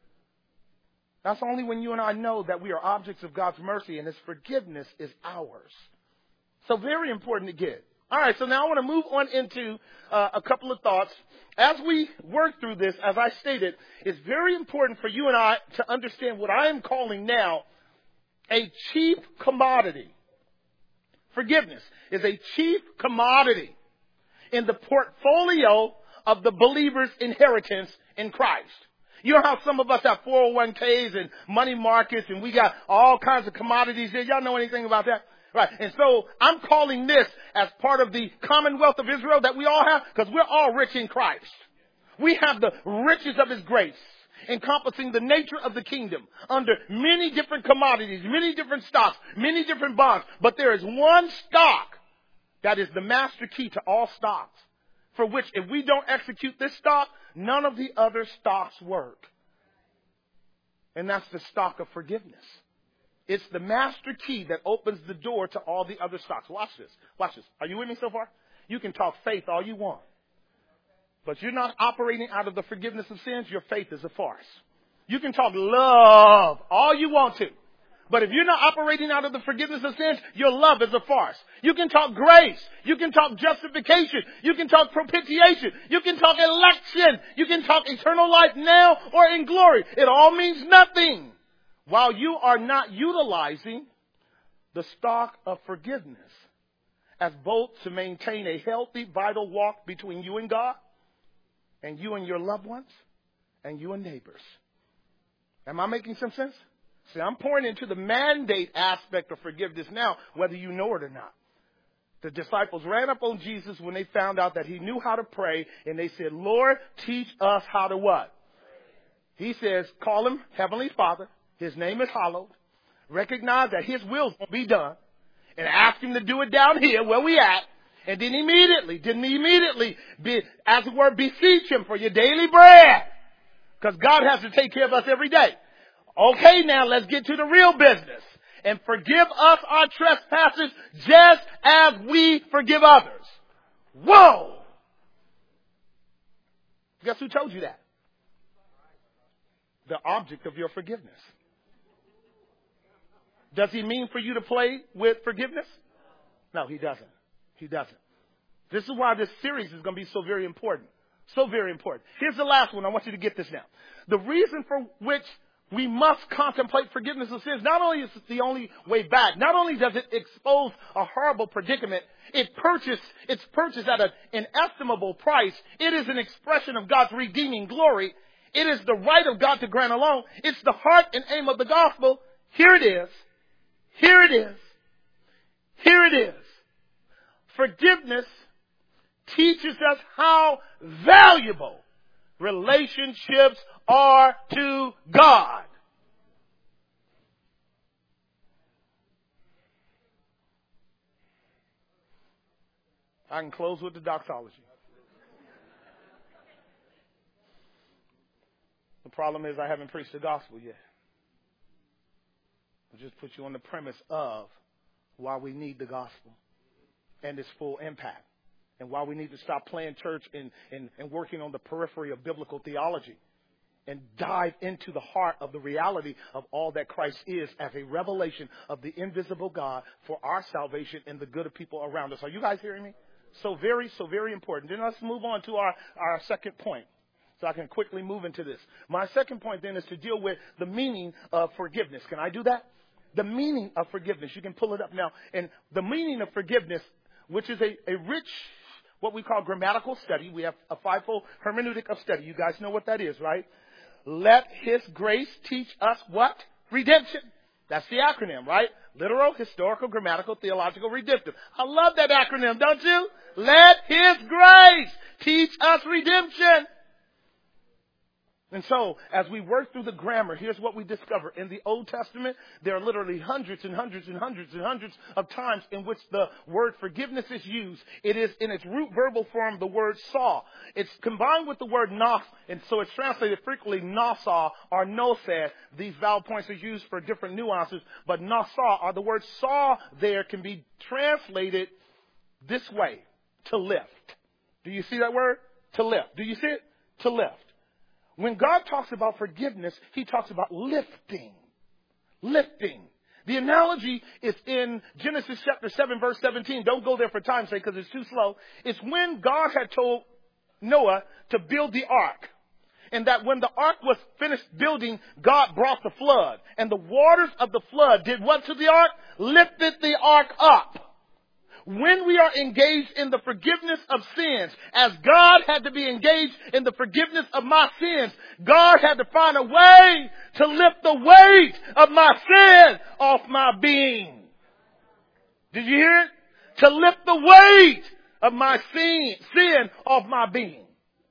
That's only when you and I know that we are objects of God's mercy and his forgiveness is ours. So very important to get. All right, so now I want to move on into a couple of thoughts. As we work through this, as I stated, it's very important for you and I to understand what I am calling now a cheap commodity. Forgiveness is a cheap commodity in the portfolio of the believer's inheritance in Christ. You know how some of us have 401ks and money markets and we got all kinds of commodities there. Y'all know anything about that? Right. And so I'm calling this as part of the commonwealth of Israel that we all have because we're all rich in Christ. We have the riches of his grace encompassing the nature of the kingdom under many different commodities, many different stocks, many different bonds. But there is one stock that is the master key to all stocks for which if we don't execute this stock, none of the other stocks work. And that's the stock of forgiveness. It's the master key that opens the door to all the other stocks. Watch this. Watch this. Are you with me so far? You can talk faith all you want. But you're not operating out of the forgiveness of sins. Your faith is a farce. You can talk love all you want to. But if you're not operating out of the forgiveness of sins, your love is a farce. You can talk grace. You can talk justification. You can talk propitiation. You can talk election. You can talk eternal life now or in glory. It all means nothing while you are not utilizing the stock of forgiveness as both to maintain a healthy, vital walk between you and God and you and your loved ones and you and neighbors. Am I making some sense? See, I'm pouring into the mandate aspect of forgiveness now, whether you know it or not. The disciples ran up on Jesus when they found out that he knew how to pray, and they said, Lord, teach us how to what? He says, call him Heavenly Father. His name is hallowed. Recognize that his will will be done, and ask him to do it down here where we at. And then immediately, as it were, beseech him for your daily bread. Because God has to take care of us every day. Okay, now let's get to the real business. And forgive us our trespasses just as we forgive others. Whoa! Guess who told you that? The object of your forgiveness. Does he mean for you to play with forgiveness? No, he doesn't. He doesn't. This is why this series is going to be so very important. So very important. Here's the last one. I want you to get this now. The reason for which we must contemplate forgiveness of sins, not only is it the only way back, not only does it expose a horrible predicament, it's purchased at an inestimable price. It is an expression of God's redeeming glory. It is the right of God to grant alone. It's the heart and aim of the gospel. Here it is. Here it is. Here it is. Forgiveness teaches us how valuable relationships are to God. I can close with the doxology. The problem is I haven't preached the gospel yet. I'll just put you on the premise of why we need the gospel and its full impact, and why we need to stop playing church and working on the periphery of biblical theology and dive into the heart of the reality of all that Christ is as a revelation of the invisible God for our salvation and the good of people around us. Are you guys hearing me? So very important. Then let's move on to our second point, so I can quickly move into this. My second point then is to deal with the meaning of forgiveness. Can I do that? The meaning of forgiveness. You can pull it up now. And the meaning of forgiveness, which is a rich, what we call grammatical study. We have a fivefold hermeneutic of study. You guys know what that is, right? Let His grace teach us what? Redemption. That's the acronym, right? Literal, historical, grammatical, theological, redemptive. I love that acronym, don't you? Let His grace teach us redemption. And so, as we work through the grammar, here's what we discover. In the Old Testament, there are literally hundreds and hundreds and hundreds and hundreds of times in which the word forgiveness is used. It is in its root verbal form, the word saw. It's combined with the word nos, and so it's translated frequently nosa or nosed. These vowel points are used for different nuances, but nosa, or the word saw there, can be translated this way, to lift. Do you see that word? To lift. Do you see it? To lift. When God talks about forgiveness, He talks about lifting. Lifting. The analogy is in Genesis chapter 7, verse 17. Don't go there for time's sake because it's too slow. It's when God had told Noah to build the ark. And that when the ark was finished building, God brought the flood. And the waters of the flood did what to the ark? Lifted the ark up. When we are engaged in the forgiveness of sins, as God had to be engaged in the forgiveness of my sins, God had to find a way to lift the weight of my sin off my being. Did you hear it? To lift the weight of my sin off my being.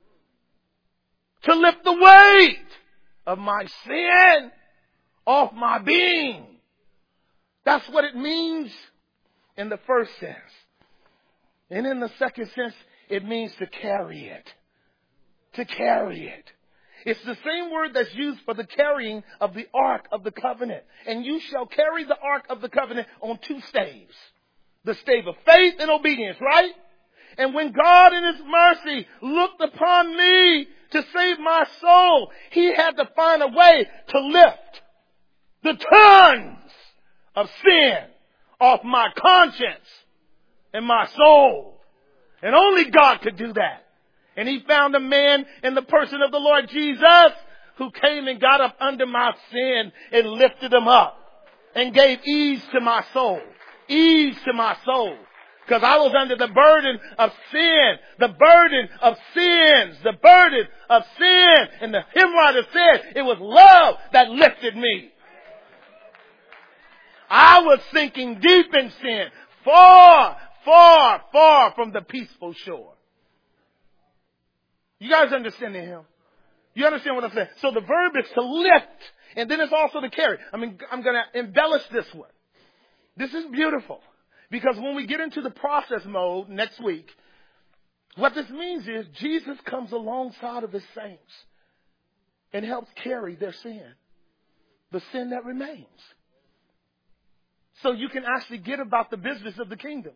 To lift the weight of my sin off my being. That's what it means in the first sense. And in the second sense, it means to carry it. To carry it. It's the same word that's used for the carrying of the Ark of the Covenant. And you shall carry the Ark of the Covenant on two staves. The stave of faith and obedience, right? And when God in His mercy looked upon me to save my soul, He had to find a way to lift the tons of sin off my conscience and my soul. And only God could do that. And He found a man in the person of the Lord Jesus who came and got up under my sin and lifted him up and gave ease to my soul. Ease to my soul. Because I was under the burden of sin. The burden of sins. The burden of sin. And the hymn writer said it was love that lifted me. I was sinking deep in sin, far, far, far from the peaceful shore. You guys understand the hymn? You understand what I'm saying? So the verb is to lift, and then it's also to carry. I'm going to embellish this one. This is beautiful, because when we get into the process mode next week, what this means is Jesus comes alongside of His saints. and helps carry their sin, the sin that remains. So you can actually get about the business of the kingdom.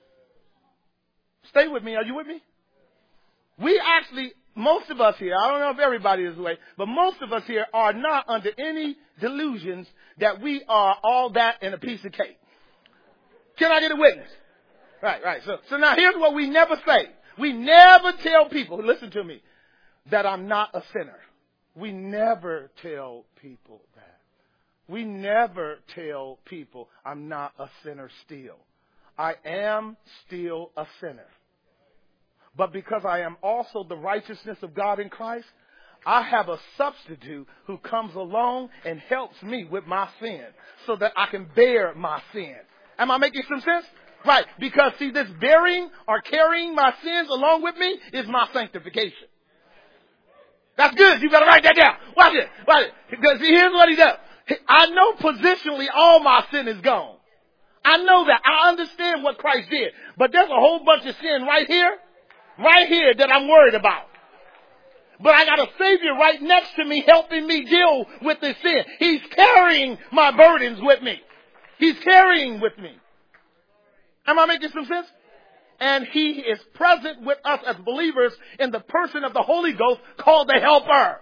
Stay with me. Are you with me? We actually, most of us here, I don't know if everybody is this way, but most of us here are not under any delusions that we are all that and a piece of cake. Can I get a witness? Right. So now here's what we never say. We never tell people, listen to me, that I'm not a sinner. We never tell people that. We never tell people I'm not a sinner still. I am still a sinner. But because I am also the righteousness of God in Christ, I have a substitute who comes along and helps me with my sin so that I can bear my sin. Am I making some sense? Right. Because see, this bearing or carrying my sins along with me is my sanctification. That's good. You better write that down. Watch it. Because here's what he does. I know positionally all my sin is gone. I know that. I understand what Christ did. But there's a whole bunch of sin right here that I'm worried about. But I got a Savior right next to me helping me deal with this sin. He's carrying my burdens with me. He's carrying with me. Am I making some sense? And he is present with us as believers in the person of the Holy Ghost called the Helper.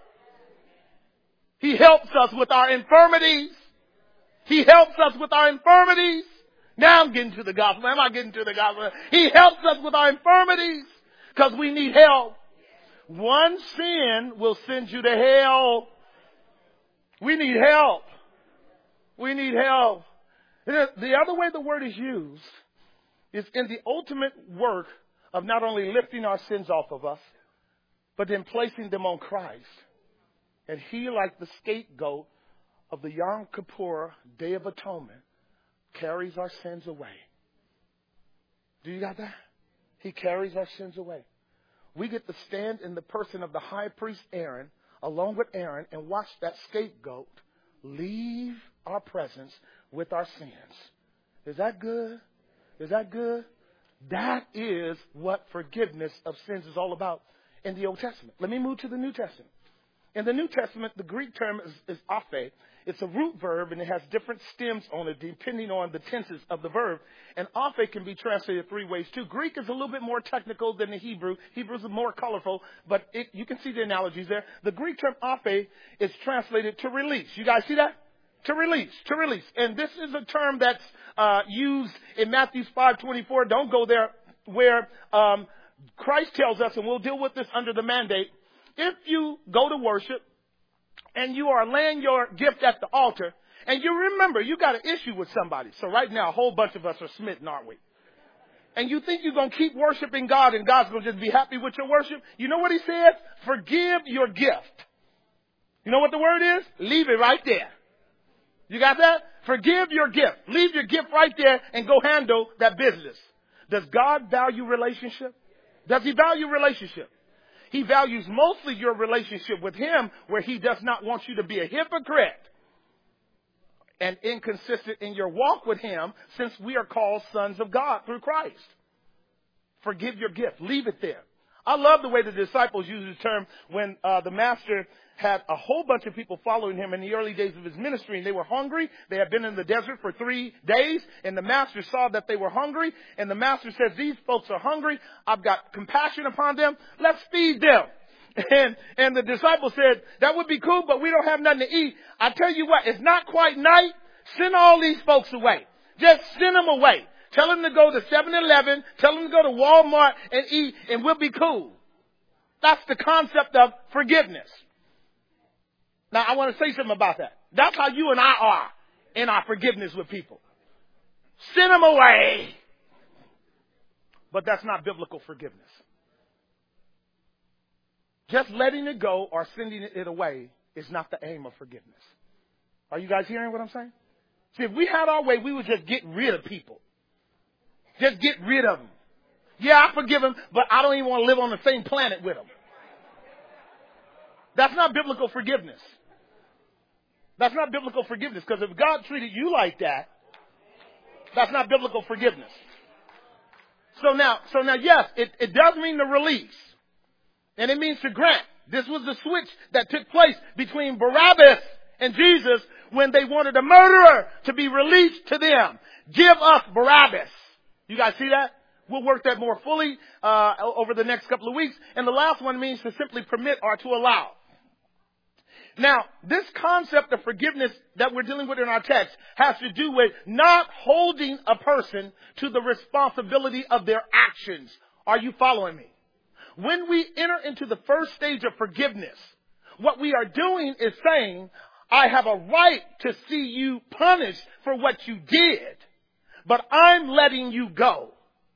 He helps us with our infirmities. He helps us with our infirmities. Now I'm getting to the gospel. Am I getting to the gospel? He helps us with our infirmities because we need help. One sin will send you to hell. We need help. We need help. The other way the word is used is in the ultimate work of not only lifting our sins off of us, but then placing them on Christ. And he, like the scapegoat of the Yom Kippur Day of Atonement, carries our sins away. Do you got that? He carries our sins away. We get to stand in the person of the high priest Aaron, along with Aaron, and watch that scapegoat leave our presence with our sins. Is that good? Is that good? That is what forgiveness of sins is all about in the Old Testament. Let me move to the New Testament. In the New Testament, the Greek term is aphe. It's a root verb, and it has different stems on it depending on the tenses of the verb. And aphe can be translated three ways too. Greek is a little bit more technical than the Hebrew. Hebrew is more colorful, but you can see the analogies there. The Greek term aphe is translated to release. You guys see that? To release. And this is a term that's used in Matthew 5:24. Don't go there, where Christ tells us, and we'll deal with this under the mandate, if you go to worship and you are laying your gift at the altar, and you remember you got an issue with somebody. So right now, a whole bunch of us are smitten, aren't we? And you think you're going to keep worshiping God and God's going to just be happy with your worship? You know what he says? Forgive your gift. You know what the word is? Leave it right there. You got that? Forgive your gift. Leave your gift right there and go handle that business. Does God value relationship? Does he value relationship? He values mostly your relationship with him, where he does not want you to be a hypocrite and inconsistent in your walk with him, since we are called sons of God through Christ. Forgive your gift. Leave it there. I love the way the disciples use the term when the master had a whole bunch of people following him in the early days of his ministry, and they were hungry. They had been in the desert for 3 days, and the master saw that they were hungry, and the master says, these folks are hungry. I've got compassion upon them. Let's feed them. And the disciples said, that would be cool, but we don't have nothing to eat. I tell you what, it's not quite night. Send all these folks away. Just send them away. Tell them to go to 7-Eleven. Tell them to go to Walmart and eat, and we'll be cool. That's the concept of forgiveness. Now, I want to say something about that. That's how you and I are in our forgiveness with people. Send them away. But that's not biblical forgiveness. Just letting it go or sending it away is not the aim of forgiveness. Are you guys hearing what I'm saying? See, if we had our way, we would just get rid of people. Just get rid of them. Yeah, I forgive them, but I don't even want to live on the same planet with them. That's not biblical forgiveness. That's not biblical forgiveness, because if God treated you like that, that's not biblical forgiveness. So now, yes, it does mean to release. And it means to grant. This was the switch that took place between Barabbas and Jesus when they wanted a murderer to be released to them. Give us Barabbas. You guys see that? We'll work that more fully over the next couple of weeks. And the last one means to simply permit or to allow. Now, this concept of forgiveness that we're dealing with in our text has to do with not holding a person to the responsibility of their actions. Are you following me? When we enter into the first stage of forgiveness, what we are doing is saying, I have a right to see you punished for what you did, but I'm letting you go.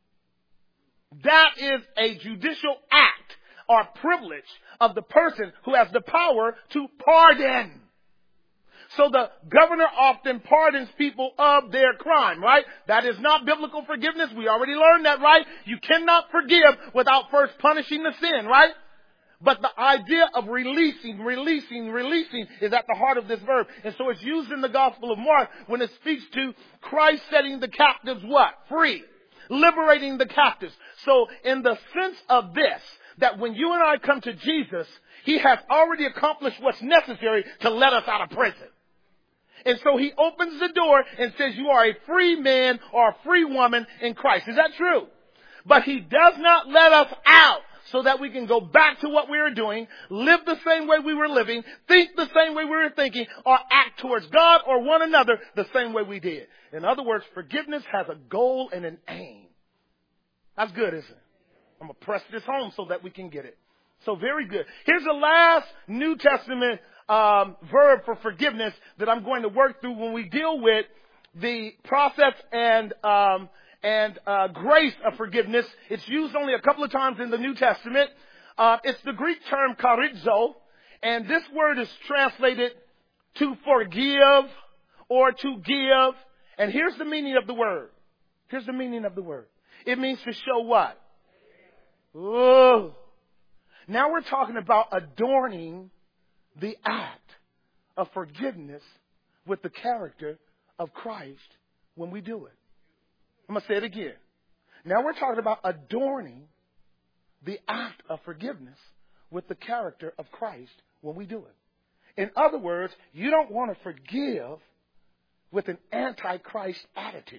That is a judicial act or privilege of the person who has the power to pardon. So the governor often pardons people of their crime, right? That is not biblical forgiveness. We already learned that, right? You cannot forgive without first punishing the sin, right? But the idea of releasing is at the heart of this verb. And so it's used in the Gospel of Mark when it speaks to Christ setting the captives what? Free. Liberating the captives. So in the sense of this, that when you and I come to Jesus, He has already accomplished what's necessary to let us out of prison. And so He opens the door and says, you are a free man or a free woman in Christ. Is that true? But He does not let us out so that we can go back to what we were doing, live the same way we were living, think the same way we were thinking, or act towards God or one another the same way we did. In other words, forgiveness has a goal and an aim. That's good, isn't it? I'm going to press this home so that we can get it. So very good. Here's the last New Testament verb for forgiveness that I'm going to work through when we deal with the process and grace of forgiveness. It's used only a couple of times in the New Testament. It's the Greek term charizo, and this word is translated to forgive or to give. And here's the meaning of the word. Here's the meaning of the word. It means to show what? Oh. Now we're talking about adorning the act of forgiveness with the character of Christ when we do it. I'm going to say it again. Now we're talking about adorning the act of forgiveness with the character of Christ when we do it. In other words, you don't want to forgive with an anti-Christ attitude.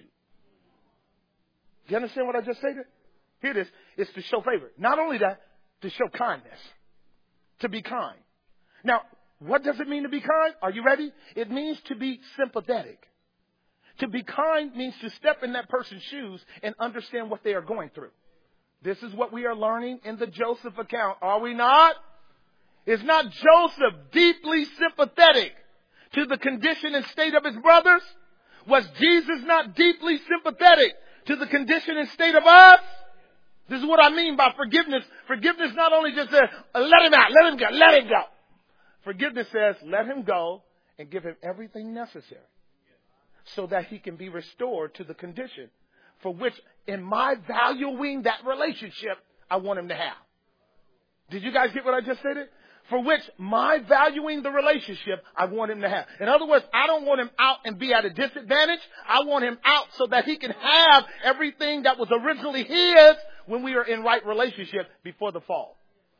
Do you understand what I just said? Here it is. It's to show favor. Not only that, to show kindness. To be kind. Now, what does it mean to be kind? Are you ready? It means to be sympathetic. To be kind means to step in that person's shoes and understand what they are going through. This is what we are learning in the Joseph account, are we not? Is not Joseph deeply sympathetic to the condition and state of his brothers? Was Jesus not deeply sympathetic to the condition and state of us? This is what I mean by forgiveness. Forgiveness not only just says, let him out, let him go, let him go. Forgiveness says, let him go and give him everything necessary so that he can be restored to the condition for which, in my valuing that relationship, I want him to have. Did you guys get what I just said? For which my valuing the relationship, I want him to have. In other words, I don't want him out and be at a disadvantage. I want him out so that he can have everything that was originally his when we were in right relationship before the fall.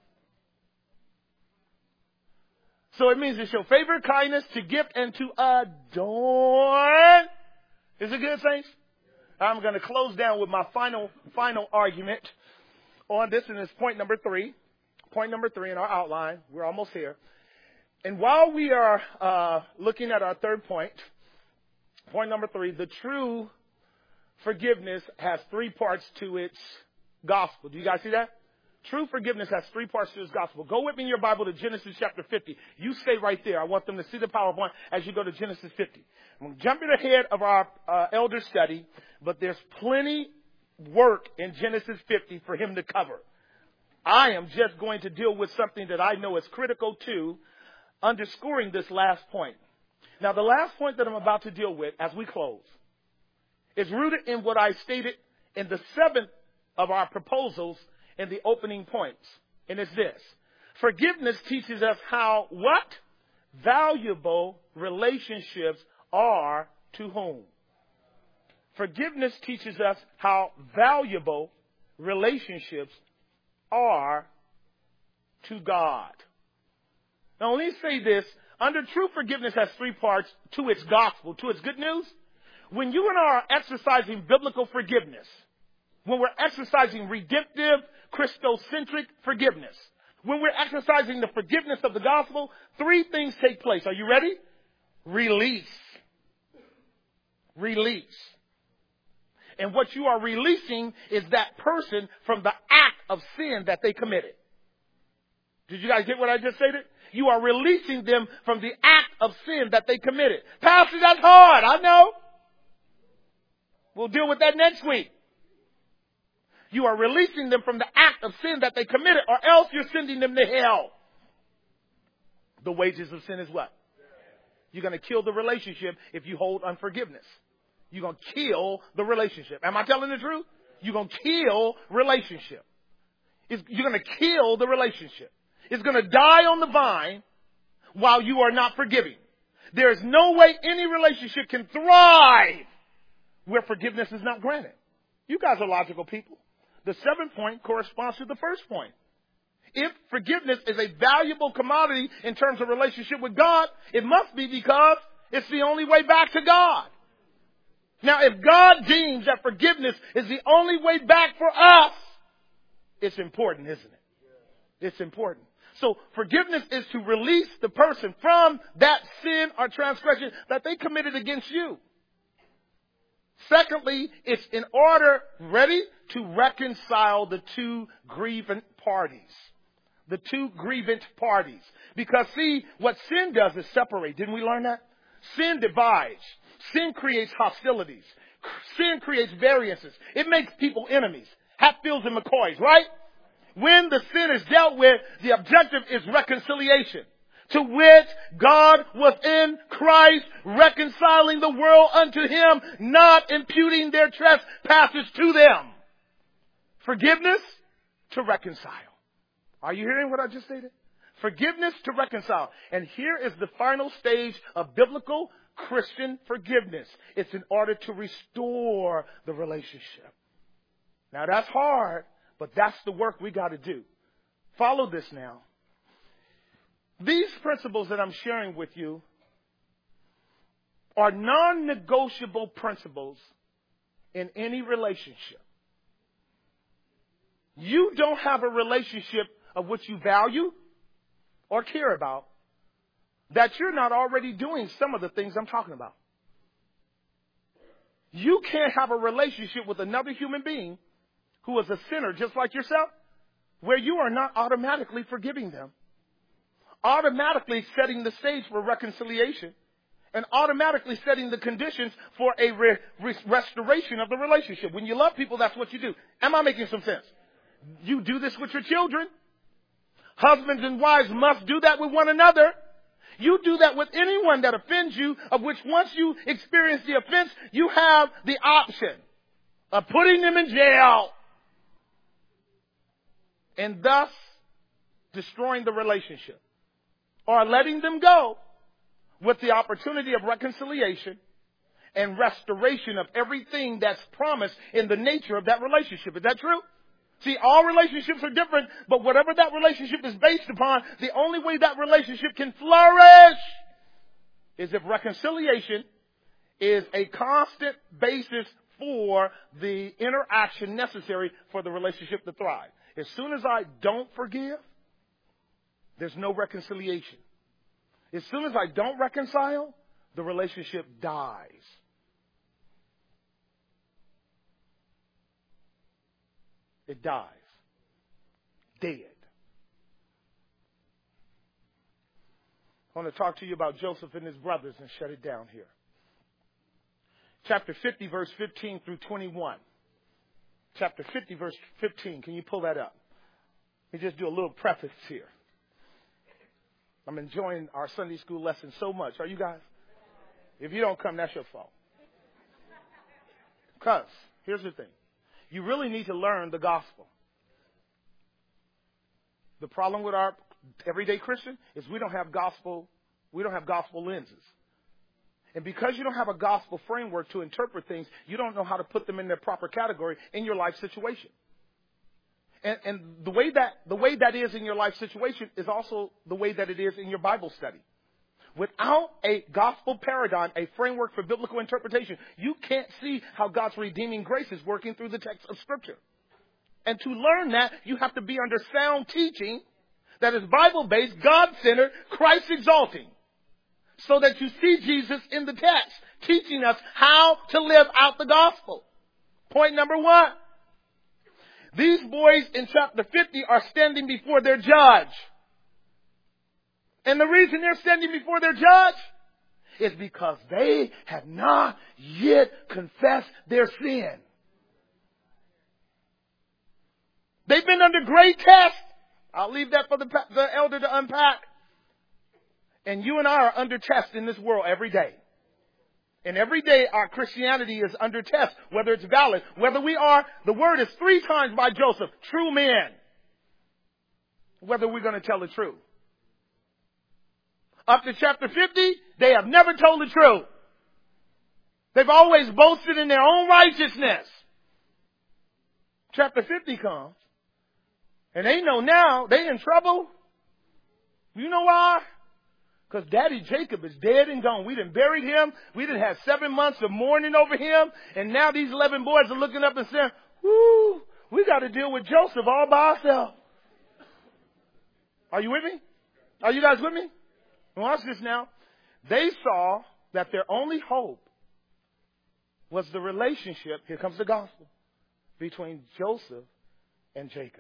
So it means to show favor, kindness, to gift, and to adorn. Is it good, saints? I'm going to close down with my final argument on this, and it's point number 3. Point number 3 in our outline. We're almost here. And while we are looking at our third point, point number 3, the true forgiveness has 3 parts to its gospel. Do you guys see that? True forgiveness has 3 parts to its gospel. Go with me in your Bible to Genesis chapter 50. You stay right there. I want them to see the PowerPoint as you go to Genesis 50. I'm jumping ahead of our elder study, but there's plenty work in Genesis 50 for him to cover. I am just going to deal with something that I know is critical to underscoring this last point. Now, the last point that I'm about to deal with as we close is rooted in what I stated in the 7th of our proposals in the opening points. And it's this. Forgiveness teaches us how what? Valuable relationships are to whom? Forgiveness teaches us how valuable relationships are to God. Now, let me say this. Under true forgiveness has three parts to its gospel, to its good news. When you and I are exercising biblical forgiveness, when we're exercising redemptive, Christocentric forgiveness, when we're exercising the forgiveness of the gospel, three things take place. Are you ready? Release. Release. And what you are releasing is that person from the act of sin that they committed. Did you guys get what I just stated? You are releasing them from the act of sin that they committed. Pastor, that's hard. I know. We'll deal with that next week. You are releasing them from the act of sin that they committed, or else you're sending them to hell. The wages of sin is what? You're going to kill the relationship if you hold unforgiveness. You're going to kill the relationship. Am I telling the truth? You're going to kill relationship. You're going to kill the relationship. It's going to die on the vine while you are not forgiving. There is no way any relationship can thrive where forgiveness is not granted. You guys are logical people. The 7th point corresponds to the first point. If forgiveness is a valuable commodity in terms of relationship with God, it must be because it's the only way back to God. Now, if God deems that forgiveness is the only way back for us, it's important, isn't it? It's important. So forgiveness is to release the person from that sin or transgression that they committed against you. Secondly, it's in order, ready, to reconcile the two grievant parties. The two grievant parties. Because see, what sin does is separate. Didn't we learn that? Sin divides. Sin creates hostilities. Sin creates variances. It makes people enemies. Hatfields and McCoys, right? When the sin is dealt with, the objective is reconciliation, to which God was in Christ reconciling the world unto him, not imputing their trespasses to them. Forgiveness to reconcile. Are you hearing what I just stated? Forgiveness to reconcile. And here is the final stage of biblical Christian forgiveness. It's in order to restore the relationship. Now that's hard, but that's the work we got to do. Follow this now. These principles that I'm sharing with you are non-negotiable principles in any relationship. You don't have a relationship of which you value or care about that you're not already doing some of the things I'm talking about. You can't have a relationship with another human being who is a sinner just like yourself where you are not automatically forgiving them, automatically setting the stage for reconciliation, and automatically setting the conditions for a restoration of the relationship. When you love people, that's what you do. Am I making some sense? You do this with your children. Husbands and wives must do that with one another. You do that with anyone that offends you, of which once you experience the offense, you have the option of putting them in jail and thus destroying the relationship, or letting them go with the opportunity of reconciliation and restoration of everything that's promised in the nature of that relationship. Is that true? See, all relationships are different, but whatever that relationship is based upon, the only way that relationship can flourish is if reconciliation is a constant basis for the interaction necessary for the relationship to thrive. As soon as I don't forgive, there's no reconciliation. As soon as I don't reconcile, the relationship dies. It dies. Dead. I want to talk to you about Joseph and his brothers and shut it down here. Chapter 50, verse 15 through 21. Chapter 50, verse 15. Can you pull that up? Let me just do a little preface here. I'm enjoying our Sunday school lesson so much. Are you guys? If you don't come, that's your fault. Because here's the thing. You really need to learn the gospel. The problem with our everyday Christian is we don't have gospel lenses. And because you don't have a gospel framework to interpret things, you don't know how to put them in their proper category in your life situation. And the way that is in your life situation is also the way that it is in your Bible study. Without a gospel paradigm, a framework for biblical interpretation, you can't see how God's redeeming grace is working through the text of Scripture. And to learn that, you have to be under sound teaching that is Bible-based, God-centered, Christ-exalting. So that you see Jesus in the text, teaching us how to live out the gospel. Point number 1. These boys in chapter 50 are standing before their judge. And the reason they're standing before their judge is because they have not yet confessed their sin. They've been under great test. I'll leave that for the elder to unpack. And you and I are under test in this world every day. And every day our Christianity is under test, whether it's valid, whether we are, the word is 3 times by Joseph, true men. Whether we're going to tell the truth. Up to chapter 50, they have never told the truth. They've always boasted in their own righteousness. Chapter 50 comes. And they know now they in trouble. You know why? Because Daddy Jacob is dead and gone. We done buried him. We done had 7 months of mourning over him. And now these 11 boys are looking up and saying, whoo, we got to deal with Joseph all by ourselves. Are you with me? Are you guys with me? Watch this now. They saw that their only hope was the relationship, here comes the gospel, between Joseph and Jacob.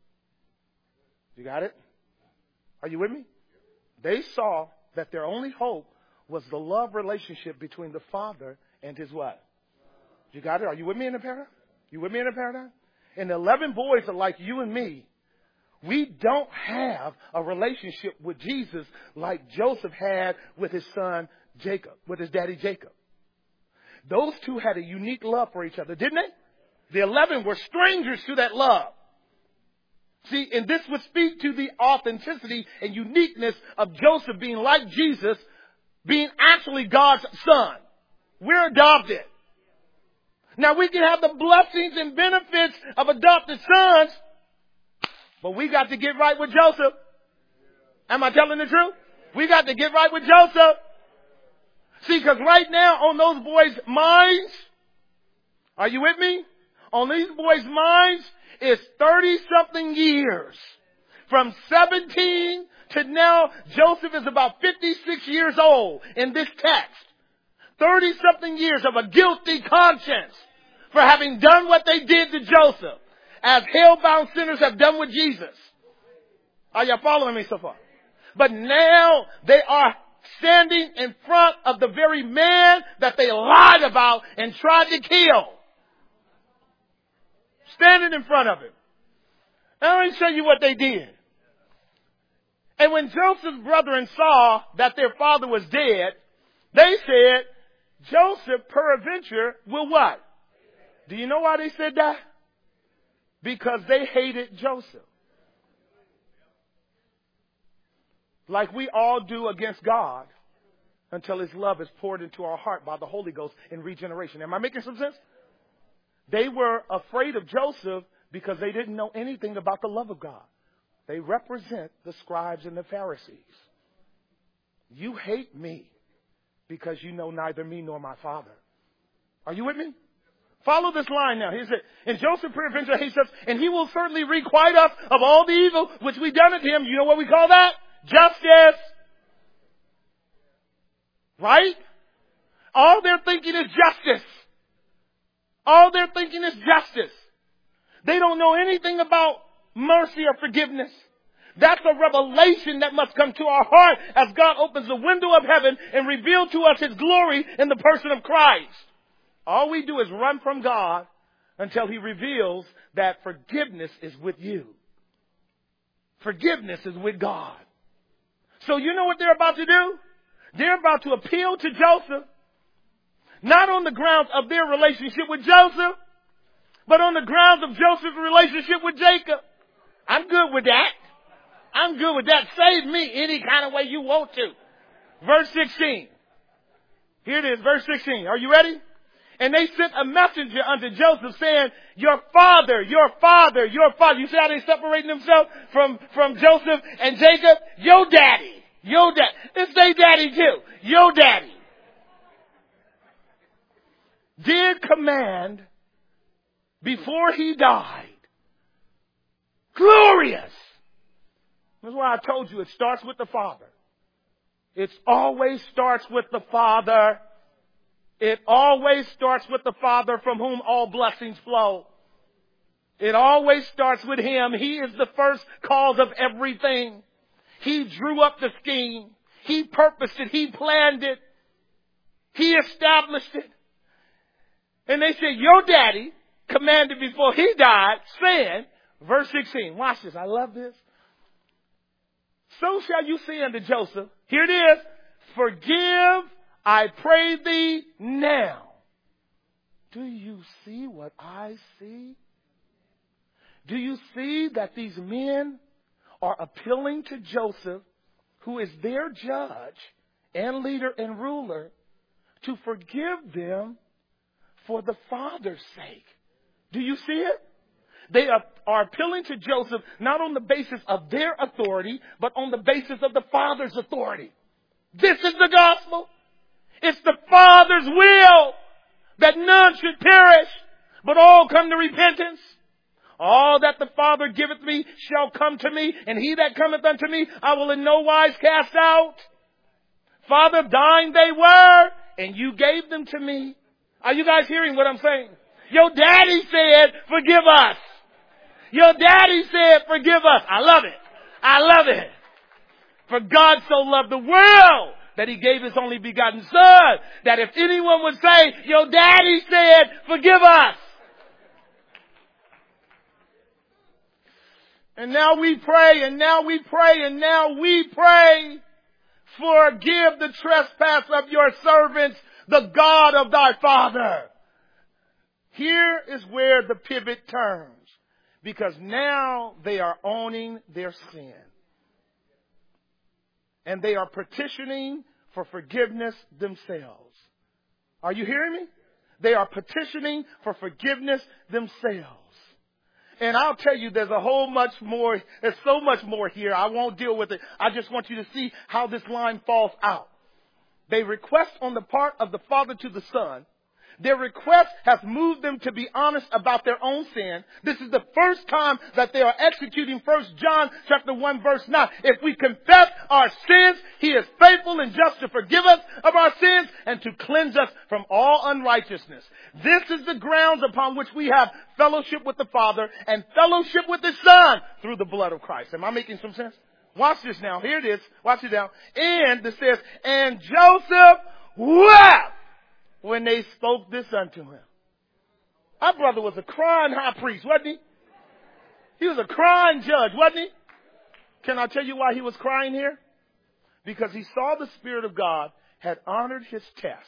You got it? Are you with me? They saw that their only hope was the love relationship between the father and his what? You got it? Are you with me in the paradigm? You with me in the paradigm? And the 11 boys are like you and me. We don't have a relationship with Jesus like Joseph had with his son Jacob, with his daddy Jacob. Those two had a unique love for each other, didn't they? The 11 were strangers to that love. See, and this would speak to the authenticity and uniqueness of Joseph being like Jesus, being actually God's son. We're adopted. Now we can have the blessings and benefits of adopted sons, but we got to get right with Joseph. Am I telling the truth? We got to get right with Joseph. See, because right now on those boys' minds, are you with me? On these boys' minds is 30-something years. From 17 to now, Joseph is about 56 years old in this text. 30-something years of a guilty conscience for having done what they did to Joseph, as hell-bound sinners have done with Jesus. Are y'all following me so far? But now they are standing in front of the very man that they lied about and tried to kill. Standing in front of him. Now let me show you what they did. And when Joseph's brethren saw that their father was dead, they said, Joseph peradventure will what? Do you know why they said that? Because they hated Joseph. Like we all do against God until his love is poured into our heart by the Holy Ghost in regeneration. Am I making some sense? They were afraid of Joseph because they didn't know anything about the love of God. They represent the scribes and the Pharisees. You hate me because you know neither me nor my Father. Are you with me? Follow this line now. He said, and Joseph peradventure hates us, and he will certainly requite us of all the evil which we done unto him. You know what we call that? Justice. Right? All they're thinking is justice. All they're thinking is justice. They don't know anything about mercy or forgiveness. That's a revelation that must come to our heart as God opens the window of heaven and reveals to us his glory in the person of Christ. All we do is run from God until he reveals that forgiveness is with you. Forgiveness is with God. So you know what they're about to do? They're about to appeal to Joseph. Not on the grounds of their relationship with Joseph, but on the grounds of Joseph's relationship with Jacob. I'm good with that. I'm good with that. Save me any kind of way you want to. Verse 16. Here it is, verse 16. Are you ready? And they sent a messenger unto Joseph saying, your father, your father, your father. You see how they separating themselves from Joseph and Jacob? Your daddy. Your daddy. It's their daddy too. Your daddy. Did command before he died. Glorious. That's why I told you it starts with the Father. It always starts with the Father. It always starts with the Father from whom all blessings flow. It always starts with Him. He is the first cause of everything. He drew up the scheme. He purposed it. He planned it. He established it. And they said, your daddy commanded before he died, saying, verse 16, watch this, I love this. So shall you say unto Joseph, here it is, forgive, I pray thee now. Do you see what I see? Do you see that these men are appealing to Joseph, who is their judge and leader and ruler, to forgive them for the Father's sake? Do you see it? They are appealing to Joseph not on the basis of their authority, but on the basis of the Father's authority. This is the gospel. It's the Father's will that none should perish, but all come to repentance. All that the Father giveth me shall come to me, and he that cometh unto me I will in no wise cast out. Father, thine they were, and you gave them to me. Are you guys hearing what I'm saying? Your daddy said, forgive us. Your daddy said, forgive us. I love it. I love it. For God so loved the world that he gave his only begotten Son, that if anyone would say, your daddy said, forgive us. And now we pray, and now we pray, and now we pray. Forgive the trespass of your servants, the God of thy Father. Here is where the pivot turns. Because now they are owning their sin. And they are petitioning for forgiveness themselves. Are you hearing me? They are petitioning for forgiveness themselves. And I'll tell you, there's so much more here. I won't deal with it. I just want you to see how this line falls out. They request on the part of the Father to the Son. Their request has moved them to be honest about their own sin. This is the first time that they are executing 1 John chapter 1 verse 9. If we confess our sins, he is faithful and just to forgive us of our sins and to cleanse us from all unrighteousness. This is the grounds upon which we have fellowship with the Father and fellowship with the Son through the blood of Christ. Am I making some sense? Watch this now. Here it is. Watch it now. And it says, and Joseph wept when they spoke this unto him. Our brother was a crying high priest, wasn't he? He was a crying judge, wasn't he? Can I tell you why he was crying here? Because he saw the Spirit of God had honored his test.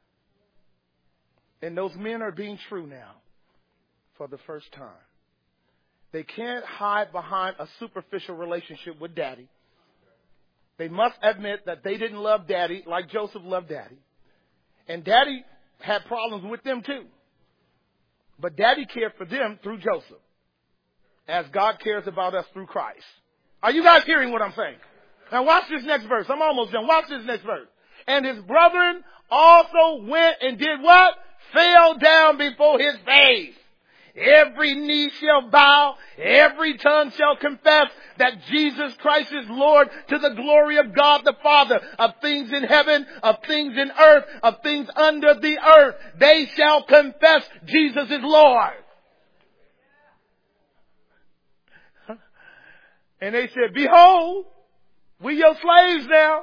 And those men are being true now for the first time. They can't hide behind a superficial relationship with Daddy. They must admit that they didn't love Daddy like Joseph loved Daddy. And Daddy had problems with them too. But Daddy cared for them through Joseph, as God cares about us through Christ. Are you guys hearing what I'm saying? Now watch this next verse. I'm almost done. Watch this next verse. And his brethren also went and did what? Fell down before his face. Every knee shall bow, every tongue shall confess that Jesus Christ is Lord, to the glory of God the Father, of things in heaven, of things in earth, of things under the earth. They shall confess Jesus is Lord. And they said, behold, we your slaves now.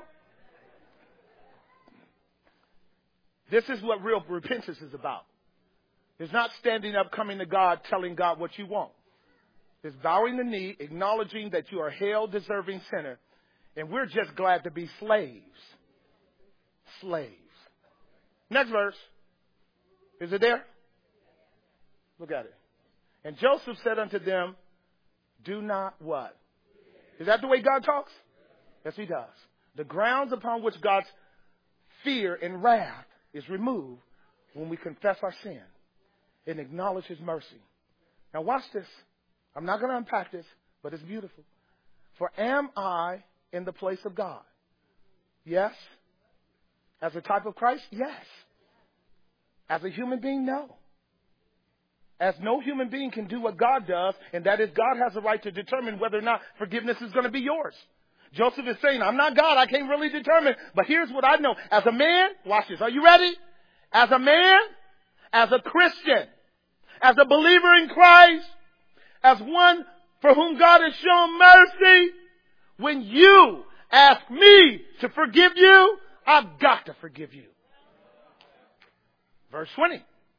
This is what real repentance is about. It's not standing up, coming to God, telling God what you want. It's bowing the knee, acknowledging that you are a hell-deserving sinner. And we're just glad to be slaves. Slaves. Next verse. Is it there? Look at it. And Joseph said unto them, do not what? Is that the way God talks? Yes, he does. The grounds upon which God's fear and wrath is removed when we confess our sin and acknowledge His mercy. Now watch this. I'm not going to unpack this, but it's beautiful. For am I in the place of God? Yes. As a type of Christ? Yes. As a human being? No. As no human being can do what God does, and that is God has the right to determine whether or not forgiveness is going to be yours. Joseph is saying, I'm not God, I can't really determine, but here's what I know. As a man, watch this, are you ready? As a man, as a Christian, as a believer in Christ, as one for whom God has shown mercy, when you ask me to forgive you, I've got to forgive you. Verse 20.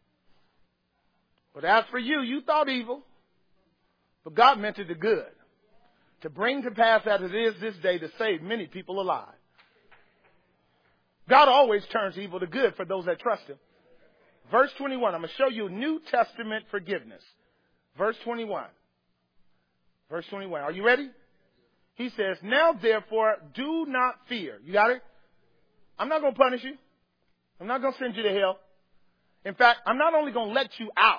But as for you, you thought evil, but God meant it to good, to bring to pass as it is this day to save many people alive. God always turns evil to good for those that trust Him. Verse 21, I'm going to show you New Testament forgiveness. Verse 21. Verse 21. Are you ready? He says, now therefore do not fear. You got it? I'm not going to punish you. I'm not going to send you to hell. In fact, I'm not only going to let you out.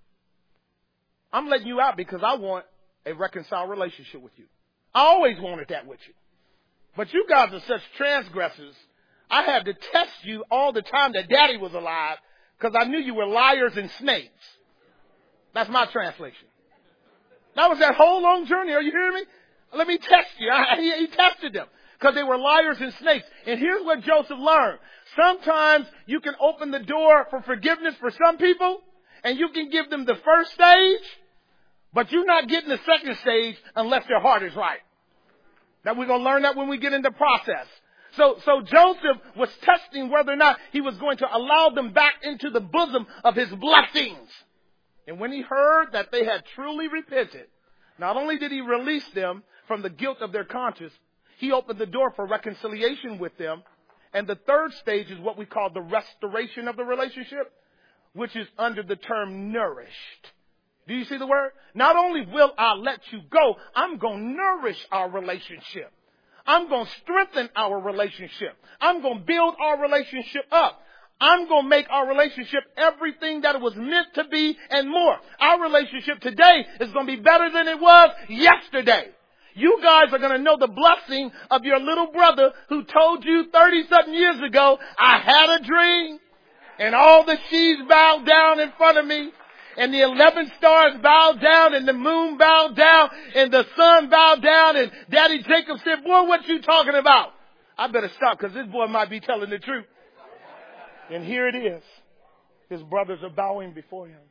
I'm letting you out because I want a reconciled relationship with you. I always wanted that with you. But you guys are such transgressors. I had to test you all the time that Daddy was alive because I knew you were liars and snakes. That's my translation. That was that whole long journey. Are you hearing me? Let me test you. He tested them because they were liars and snakes. And here's what Joseph learned. Sometimes you can open the door for forgiveness for some people and you can give them the first stage, but you're not getting the second stage unless their heart is right. Now we're going to learn that when we get into process. So Joseph was testing whether or not he was going to allow them back into the bosom of his blessings. And when he heard that they had truly repented, not only did he release them from the guilt of their conscience, he opened the door for reconciliation with them. And the third stage is what we call the restoration of the relationship, which is under the term nourished. Do you see the word? Not only will I let you go, I'm going to nourish our relationship. I'm going to strengthen our relationship. I'm going to build our relationship up. I'm going to make our relationship everything that it was meant to be and more. Our relationship today is going to be better than it was yesterday. You guys are going to know the blessing of your little brother who told you 30-something years ago, I had a dream and all the sheaves bowed down in front of me and the 11 stars bowed down and the moon bowed down and the sun bowed down and Daddy Jacob said, boy, what you talking about? I better stop because this boy might be telling the truth. And here it is. His brothers are bowing before him.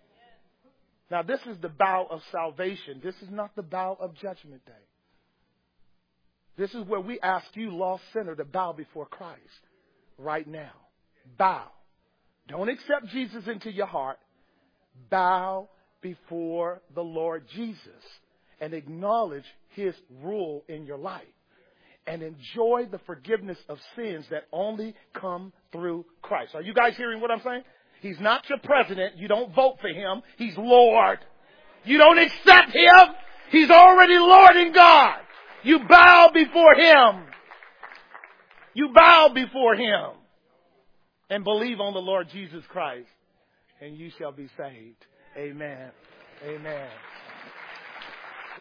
Now, this is the bow of salvation. This is not the bow of judgment day. This is where we ask you, lost sinner, to bow before Christ right now. Bow. Don't accept Jesus into your heart. Bow before the Lord Jesus and acknowledge His rule in your life. And enjoy the forgiveness of sins that only come through Christ. Are you guys hearing what I'm saying? He's not your president. You don't vote for Him. He's Lord. You don't accept Him. He's already Lord and God. You bow before Him. You bow before Him. And believe on the Lord Jesus Christ. And you shall be saved. Amen. Amen.